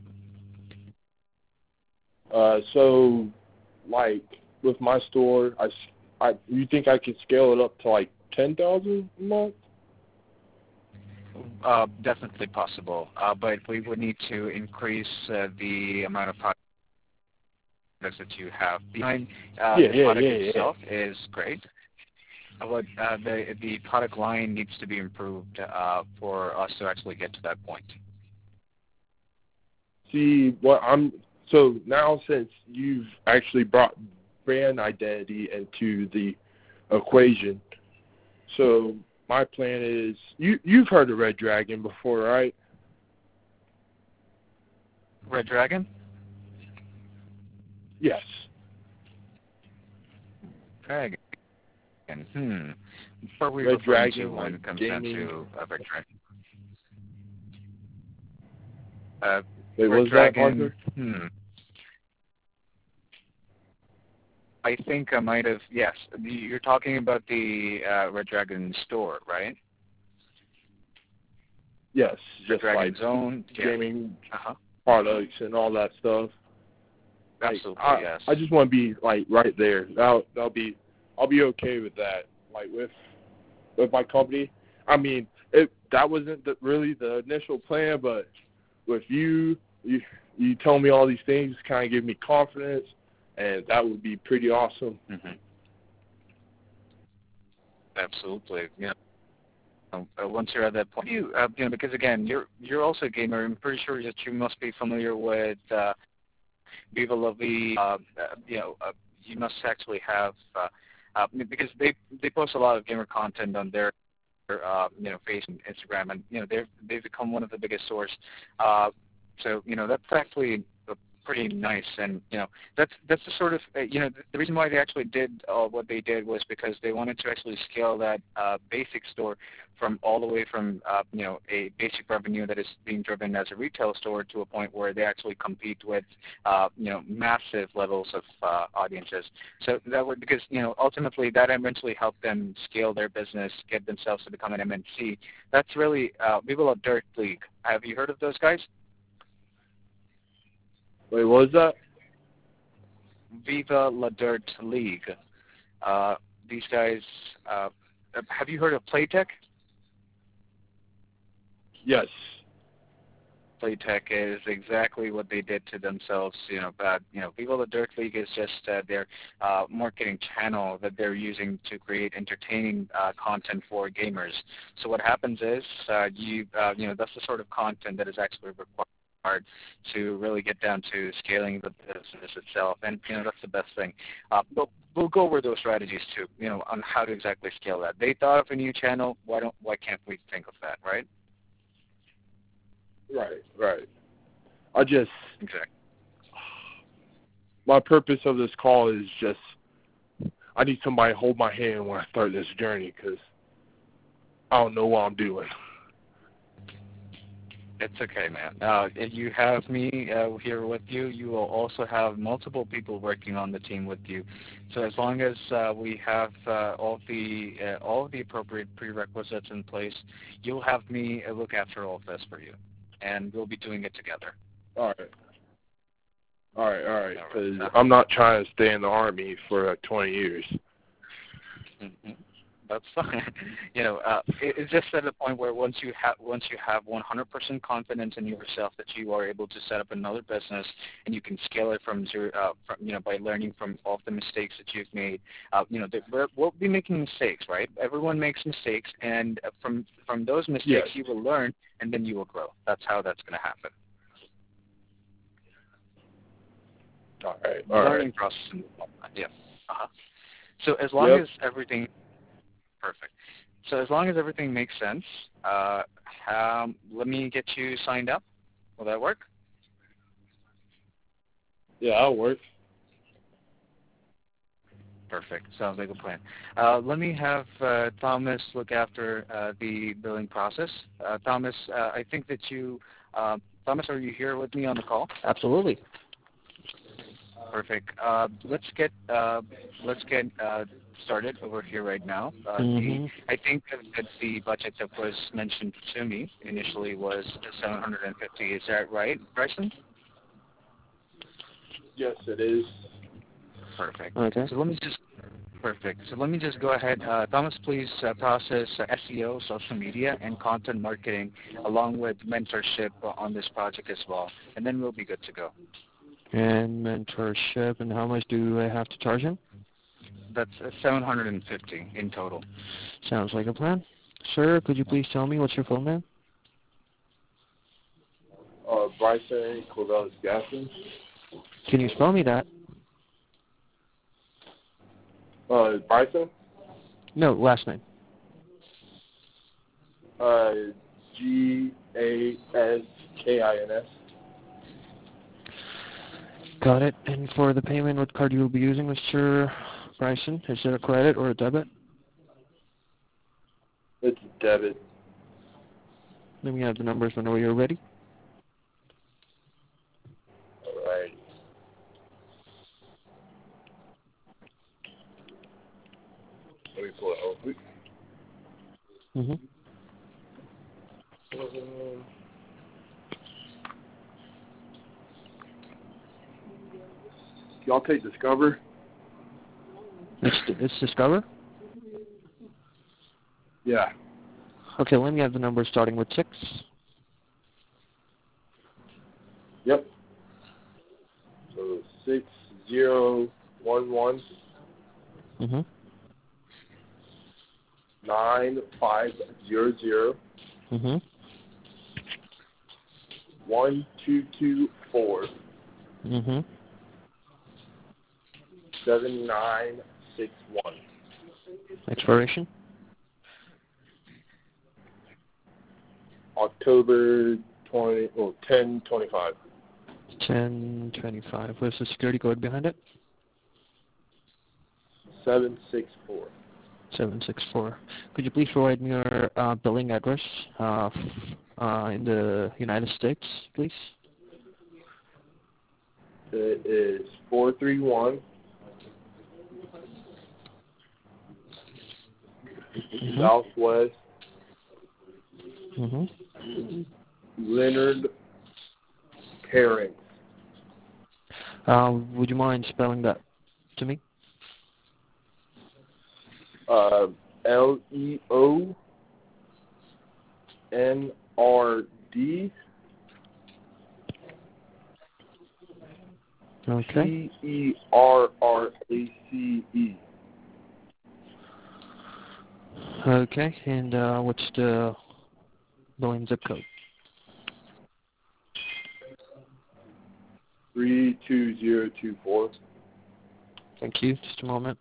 Uh, so, like, with my store, I, I, you think I could scale it up to, like, ten thousand a month? uh, definitely possible, uh, but we would need to increase uh, the amount of products that you have. Behind uh, Yeah, the yeah, product yeah, yeah. itself is great. But uh, the the product line needs to be improved uh, for us to actually get to that point. See, what I'm so now since you've actually brought brand identity into the equation, so my plan is you you've heard of Red Dragon before, right? Red Dragon? Yes. Dragon. Hmm. What are we Red referring Dragon, to when like it comes gaming. down to uh, Red Dragon? Uh, Wait, Red was Dragon. that Arthur? Hmm. I think I might have. Yes, the, you're talking about the uh, Red Dragon store, right? Yes, Red just Dragon like Zone. gaming Yeah. Uh-huh. products and all that stuff. Like, Absolutely. I, yes. I just want to be like right there. That'll that'll be I'll be okay with that. Like with with my company. I mean, it that wasn't the, really the initial plan, but with you, you you tell me all these things, kind of give me confidence, and that would be pretty awesome. Mm-hmm. Absolutely. Yeah. Um, uh, once you're at that point, you uh, you know because again you're you're also a gamer. I'm pretty sure that you must be familiar with uh, Viva La Vie. Uh, uh, you know, uh, you must actually have uh, uh, because they they post a lot of gamer content on their uh, you know Facebook and Instagram, and you know they've they've become one of the biggest source. Uh, so you know that's actually a pretty nice, and you know that's that's the sort of uh, you know the, the reason why they actually did uh, what they did was because they wanted to actually scale that uh, basic store from all the way from uh, you know a basic revenue that is being driven as a retail store to a point where they actually compete with uh, you know massive levels of uh, audiences. So that would because you know ultimately that eventually helped them scale their business, get themselves to become an M N C. That's really uh, Viva La Dirt League. Have you heard of those guys? Wait, what was that? Viva La Dirt League. Uh, these guys. Uh, have you heard of Playtech? Yes. Playtech is exactly what they did to themselves. You know, but you know, Viva La Dirt League is just uh, their uh, marketing channel that they're using to create entertaining uh, content for gamers. So what happens is, uh, you uh, you know, that's the sort of content that is actually required to really get down to scaling the business itself, and you know, that's the best thing. Uh, but we'll go over those strategies too. You know, on how to exactly scale that. They thought of a new channel. Why don't? Why can't we think of that? Right? Right, right. I just Exactly. my purpose of this call is just I need somebody to hold my hand when I start this journey because I don't know what I'm doing. It's okay, man. Uh, if you have me uh, here with you, you will also have multiple people working on the team with you. So as long as uh, we have uh, all the uh, all of the appropriate prerequisites in place, you'll have me uh, look after all of this for you, and we'll be doing it together. All right. All right, all right, All because right. I'm not trying to stay in the Army for like twenty years. Mm-hmm. That's fine. You know, uh, it, it's just at a point where once you have once you have one hundred percent confidence in yourself that you are able to set up another business and you can scale it from zero, uh, from you know, by learning from all the mistakes that you've made. Uh, you know, we're, we'll be making mistakes, right? Everyone makes mistakes, and from from those mistakes Yes. you will learn, and then you will grow. That's how that's going to happen. All right, all Learning right. process. And yeah. Uh-huh. So as long Yep. as everything Perfect. So as long as everything makes sense, uh, um, let me get you signed up. Will that work? Yeah, that'll work. Perfect. Sounds like a plan. Uh, let me have uh, Thomas look after uh, the billing process. Uh, Thomas, uh, I think that you, uh, Thomas, are you here with me on the call? Absolutely. Perfect. Uh, let's get uh, let's get uh, started over here right now. Uh, mm-hmm. the, I think that the budget that was mentioned to me initially was seven hundred fifty. Is that right, Bryson? Yes, it is. Perfect. Okay. So let me just Perfect. So let me just go ahead. Uh, Thomas, please uh, process uh, S E O, social media, and content marketing along with mentorship on this project as well, and then we'll be good to go. And mentorship, and how much do I have to charge him? That's uh, seven hundred fifty in total. Sounds like a plan. Sir, could you please tell me what's your full name? Uh, Bryson Corvallis Gaston. Can you spell me that? Uh, Bryson. No, last name. Uh, G A S K I N S. Got it. And for the payment, what card you will be using, Mister Bryson? Is it a credit or a debit? It's debit. Let me have the numbers whenever you're ready. All right. Let me pull it out quick. Mm-hmm. Um, y'all take Discover. It's, it's Discover? Yeah. Okay, let me have the numbers starting with six. Yep. So six zero one one Mm-hmm. nine five zero zero Mm-hmm. one two two four Mm-hmm. seven nine six one. Expiration? October twenty oh ten twenty five. ten twenty-five. What's the security code behind it? Seven six four. seven six four. Could you please provide me your uh, billing address uh, f- uh, in the United States, please? It is four three one Mm-hmm. Southwest Mm-hmm. Leonard Herring. Uh, would you mind spelling that to me? Uh, L E O N R D Okay. P E R R A C E. Okay, and uh, what's the billing zip code? three two zero two four. Thank you. Just a moment.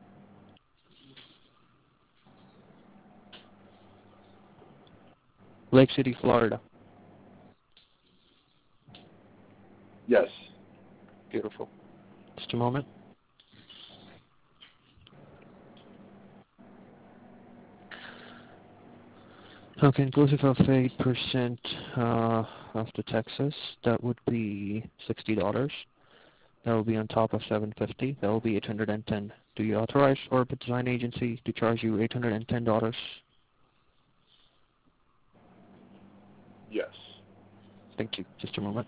Lake City, Florida. Yes. Beautiful. Just a moment. Okay, inclusive of eight percent uh, of the taxes, that would be sixty dollars. That will be on top of seven hundred fifty dollars. That will be eight hundred ten dollars. Do you authorize Orbit Design Agency to charge you eight hundred ten dollars? Yes. Thank you. Just a moment.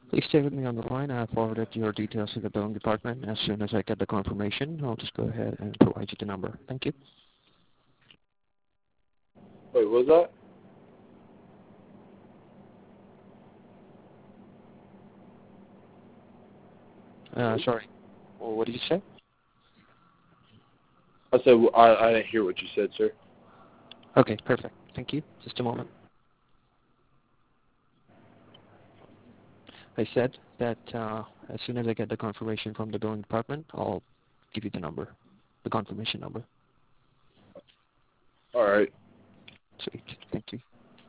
Please stay with me on the line. I have forwarded your details to the billing department. As soon as I get the confirmation, I'll just go ahead and provide you the number. Thank you. Wait, what was that? Uh, sorry. Well, what did you say? I said I, I didn't hear what you said, sir. Okay, perfect. Thank you. Just a moment. I said that uh, as soon as I get the confirmation from the billing department, I'll give you the number, the confirmation number. All right. Sweet. Thank you.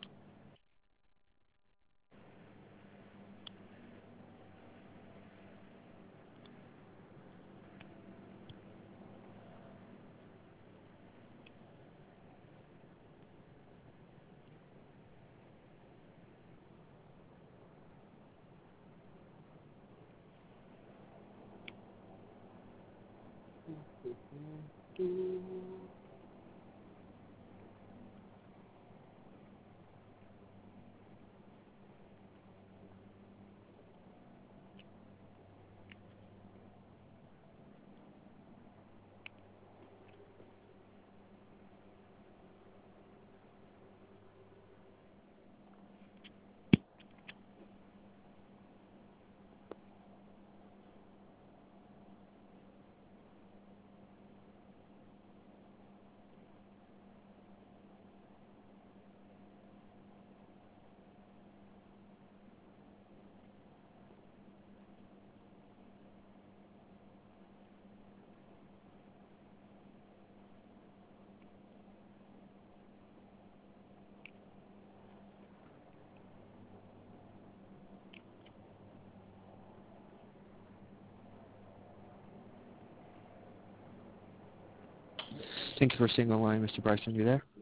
Thank you for staying online, Mister Bryson. You there?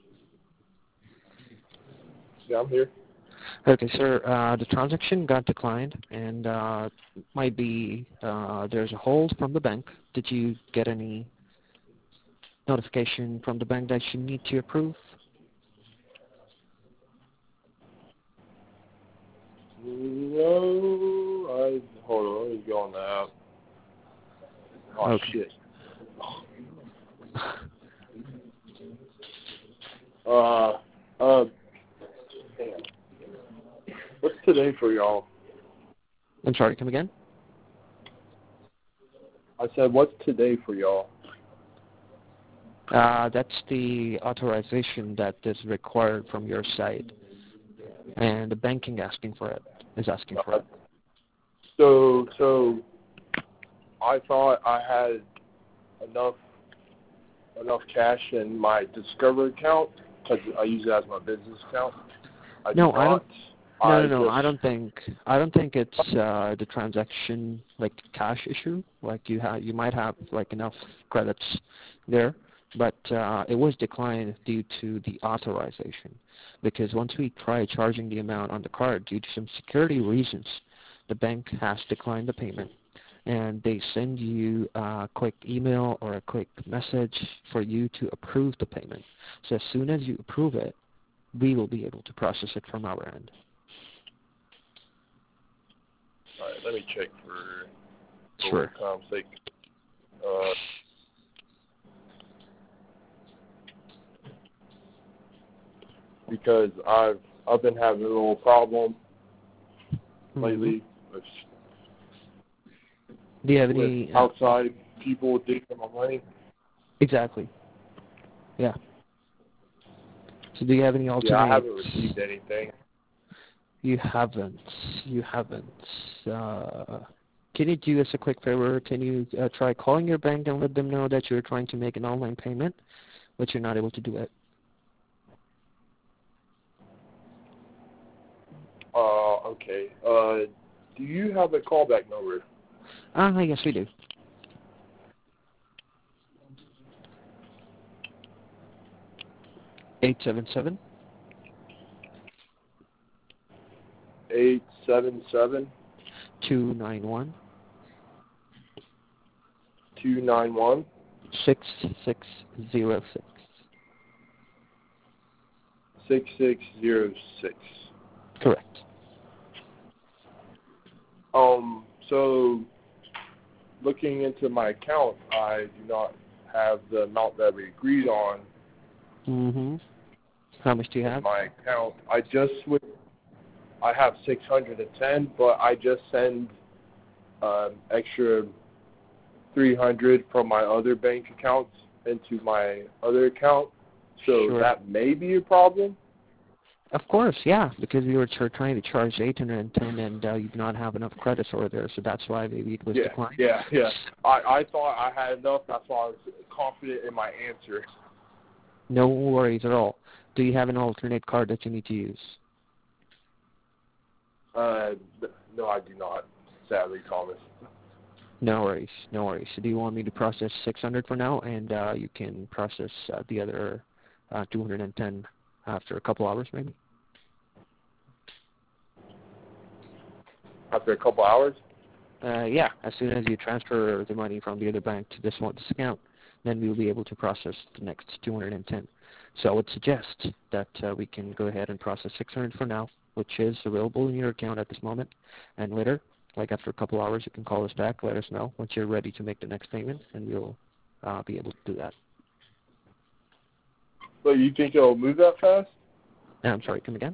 Yeah, I'm here. Okay, sir. Uh, the transaction got declined, and uh, might be uh, there's a hold from the bank. Did you get any notification from the bank that you need to approve? No, I hold on. Let me go on the app. Oh Okay. shit. Uh, uh, damn. What's today for y'all? I'm sorry. Come again? I said, what's today for y'all? Uh, that's the authorization that is required from your side, and the banking asking for it is asking for Uh, it. so, so I thought I had enough enough cash in my Discover account because I use it as my business account. I No, do I not. don't. No, I no, no. just, I don't think. I don't think it's uh, the transaction like cash issue. Like you have, you might have like enough credits there, but uh, it was declined due to the authorization. Because once we try charging the amount on the card due to some security reasons, the bank has declined the payment, and they send you a quick email or a quick message for you to approve the payment. So as soon as you approve it, we will be able to process it from our end. all right, let me check for Sure. for time's sake. Uh, because I've I've been having a little problem lately with, Do you have with any? Uh, outside people taking my money. exactly. Yeah. So do you have any alternates? Yeah, I haven't received anything. You haven't. You haven't. Uh, can you do us a quick favor? Can you uh, try calling your bank and let them know that you're trying to make an online payment, but you're not able to do it? Uh, okay. Uh, do you have a callback number? Ah, yes, we do. Eight seven seven Eight seven seven two nine one two nine one six six zero six. six six zero six. Correct. so looking into my account, I do not have the amount that we agreed on. Mm-hmm. How much do you have? In my account, I just switched. I have six hundred ten, but I just send um, extra three hundred from my other bank accounts into my other account, so Sure. that may be a problem. Of course, yeah, because we were ch- trying to charge eight hundred ten, and uh, you do not have enough credits over there, so that's why maybe it was Yeah, declined. yeah, yeah. I, I thought I had enough. That's why I was confident in my answer. No worries at all. Do you have an alternate card that you need to use? Uh, no, I do not, sadly, Thomas. No worries, no worries. So do you want me to process six hundred for now, and uh, you can process uh, the other uh, two hundred ten after a couple hours, maybe? After a couple hours? Uh, yeah, as soon as you transfer the money from the other bank to this one, this account, then we'll be able to process the next two hundred ten. So I would suggest that uh, we can go ahead and process six hundred for now, which is available in your account at this moment, and later, like after a couple hours, you can call us back, let us know once you're ready to make the next payment, and we'll uh, be able to do that. But you think it'll move that fast? Uh, I'm sorry, come again?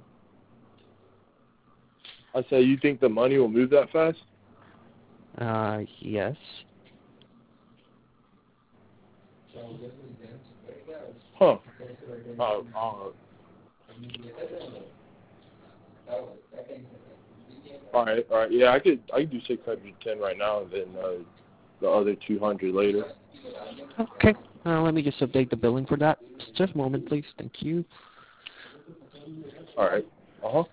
I say you think the money will move that fast? Uh, yes. Huh. Uh, uh, all right, all right. Yeah, I could I could do six hundred ten right now, and then uh, the other two hundred later. Okay. Uh, let me just update the billing for that. Just a moment, please. Thank you. All right. Uh huh.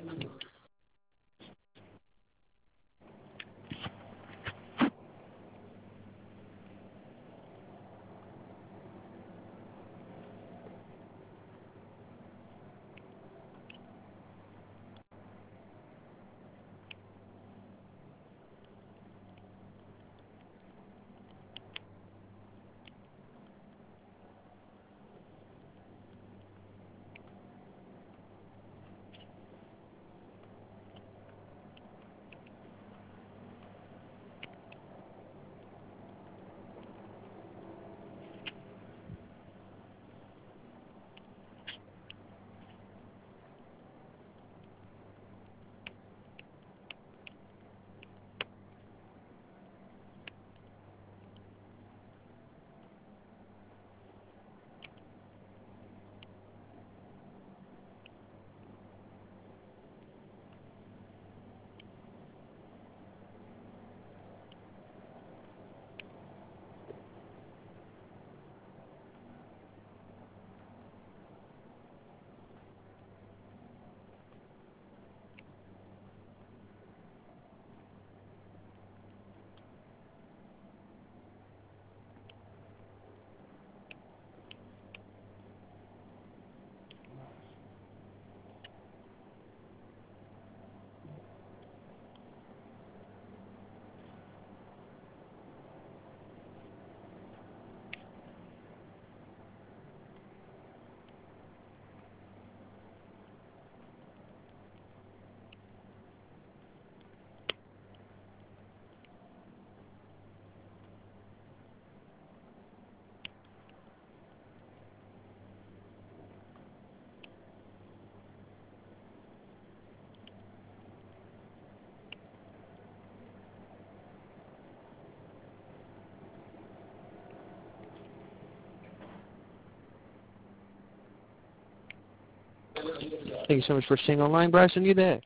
Thank you so much for staying online, Bryson. You there?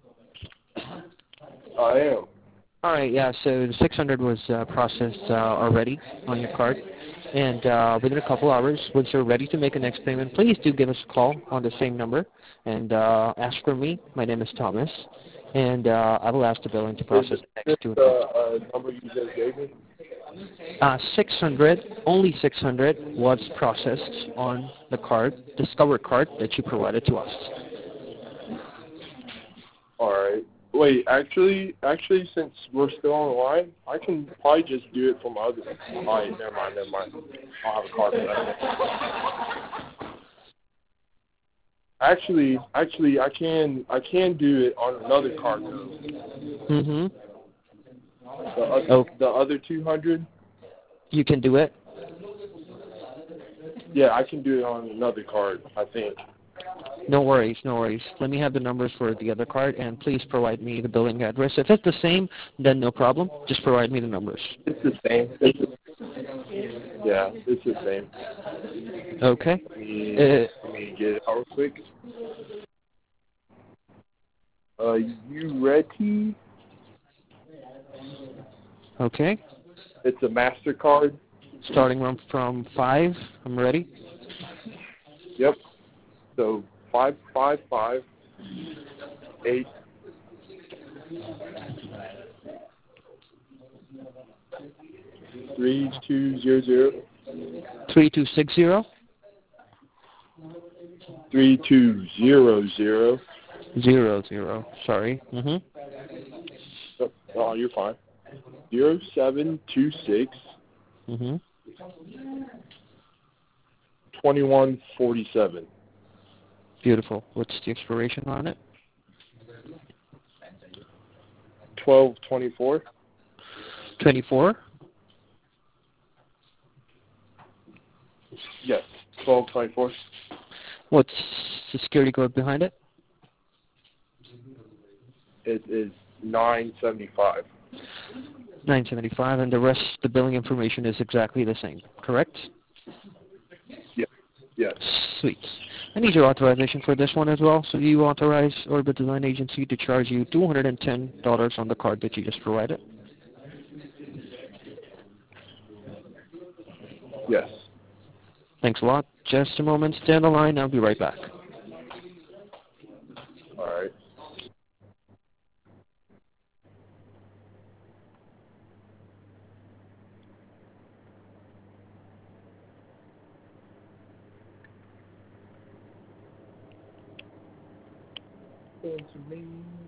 I am. All right, yeah, so the six hundred was uh, processed uh, already on your card. And uh, within a couple hours, once you're ready to make a next payment, please do give us a call on the same number and uh, ask for me. My name is Thomas. And uh, I will ask the billing to process Is the this next two. the uh, number you just gave me? Uh, six hundred, only six hundred was processed on the card, Discover card that you provided to us. All right. Wait, actually, actually, since we're still on the line, I can probably just do it from my other. All right, never mind, never mind. I'll have a card for that. Actually, actually, I can, I can do it on another card though. Mm-hmm. The, other, Oh, the other two hundred? you can do it? Yeah, I can do it on another card, I think. No worries, no worries. Let me have the numbers for the other card, and please provide me the billing address. If it's the same, then no problem. Just provide me the numbers. It's the same. It's the, yeah, it's the same. Okay. Let me, Uh, let me get it out real quick. Uh, you ready? okay. It's a MasterCard. Starting from, from five. I'm ready. Yep. So five five five eight three two zero zero three two six zero. three two zero zero. Zero zero. Sorry. Mm-hmm. Oh, oh, you're fine. Zero seven two six Mm-hmm. twenty one forty seven. Beautiful. What's the expiration on it? Twelve twenty four. twenty-four. Yes. Twelve twenty four. What's the security code behind it? It is nine seventy five. nine seventy-five, and the rest, the billing information is exactly the same, correct? Yes. Yes. Sweet. I need your authorization for this one as well. So you authorize Orbit Design Agency to charge you two hundred ten dollars on the card that you just provided? Yes. Thanks a lot. Just a moment. Stay on the line. I'll be right back. All right. Answer me.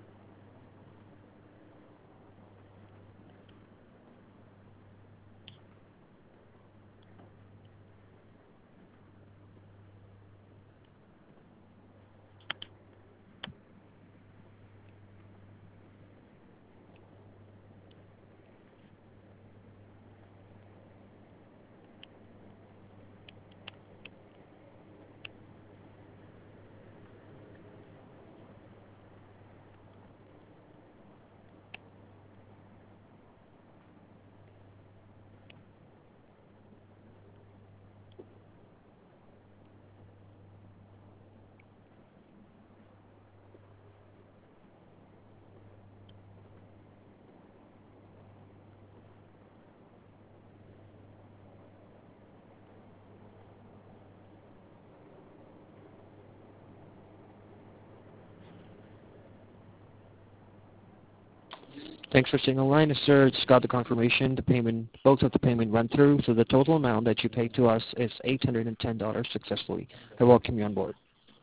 Thanks for staying online, sir. Just got the confirmation. The payment, both of the payment went through, so the total amount that you paid to us is eight hundred ten dollars successfully. I welcome you on board.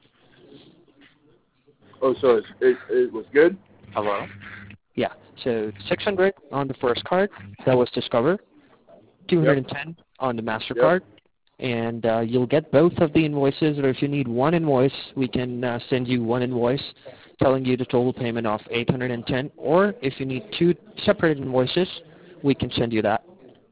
Oh, so it, it, it was good? Hello? Yeah, so six hundred on the first card that was Discover, two hundred ten yep. on the MasterCard, yep. and uh, you'll get both of the invoices, or if you need one invoice, we can uh, send you one invoice telling you the total payment of eight hundred ten, or if you need two separate invoices, we can send you that.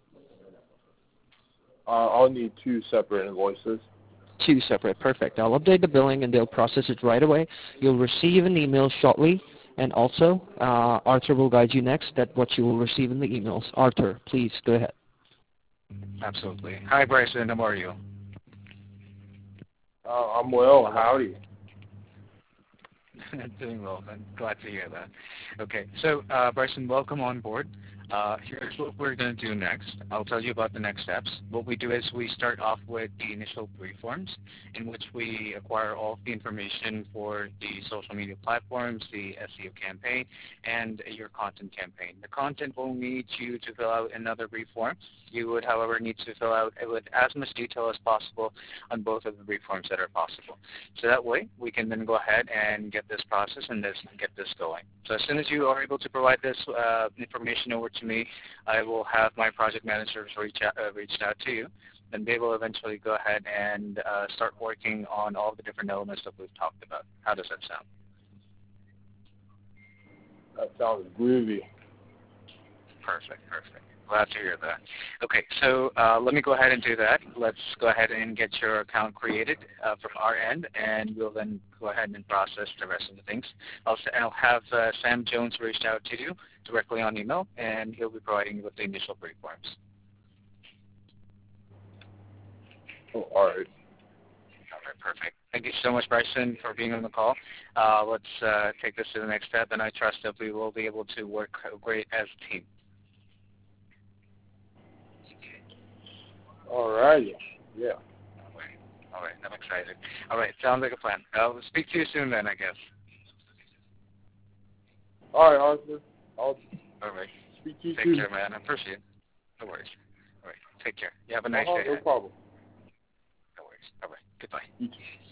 Uh, I'll need two separate invoices. Two separate, perfect. I'll update the billing and they'll process it right away. You'll receive an email shortly, and also uh, Arthur will guide you next at what you will receive in the emails. Arthur, please go ahead. Absolutely. Hi, Bryson. How are you? Uh, I'm well. Howdy. Doing well. I'm glad to hear that. Okay, so uh, Bryson, welcome on board. Uh, here's what we're going to do next. I'll tell you about the next steps. What we do is we start off with the initial brief forms, in which we acquire all of the information for the social media platforms, the S E O campaign, and your content campaign. The content will need you to fill out another brief form. You would, however, need to fill out it with as much detail as possible on both of the brief forms that are possible. So that way, we can then go ahead and get this process and this, get this going. So as soon as you are able to provide this uh, information over to me, I will have my project managers reach out, uh, reach out to you, and they will eventually go ahead and uh, start working on all the different elements that we've talked about. How does that sound? That sounds groovy. Perfect, perfect. Glad to hear that. Okay, so uh, let me go ahead and do that. Let's go ahead and get your account created uh, from our end, and we'll then go ahead and process the rest of the things. I'll, s- I'll have uh, Sam Jones reach out to you directly on email, and he'll be providing you with the initial brief forms. Oh, all right. All right, perfect. Thank you so much, Bryson, for being on the call. Uh, let's uh, take this to the next step, and I trust that we will be able to work great as a team. All righty. Yeah. All right. All right. I'm excited. All right. Sounds like a plan. I'll speak to you soon then, I guess. All right, Arthur. I'll All right. speak to you Take soon. care, man. I appreciate it. No worries. All right. Take care. You have a nice Uh-huh, day. no problem. No worries. All right. Goodbye. You too.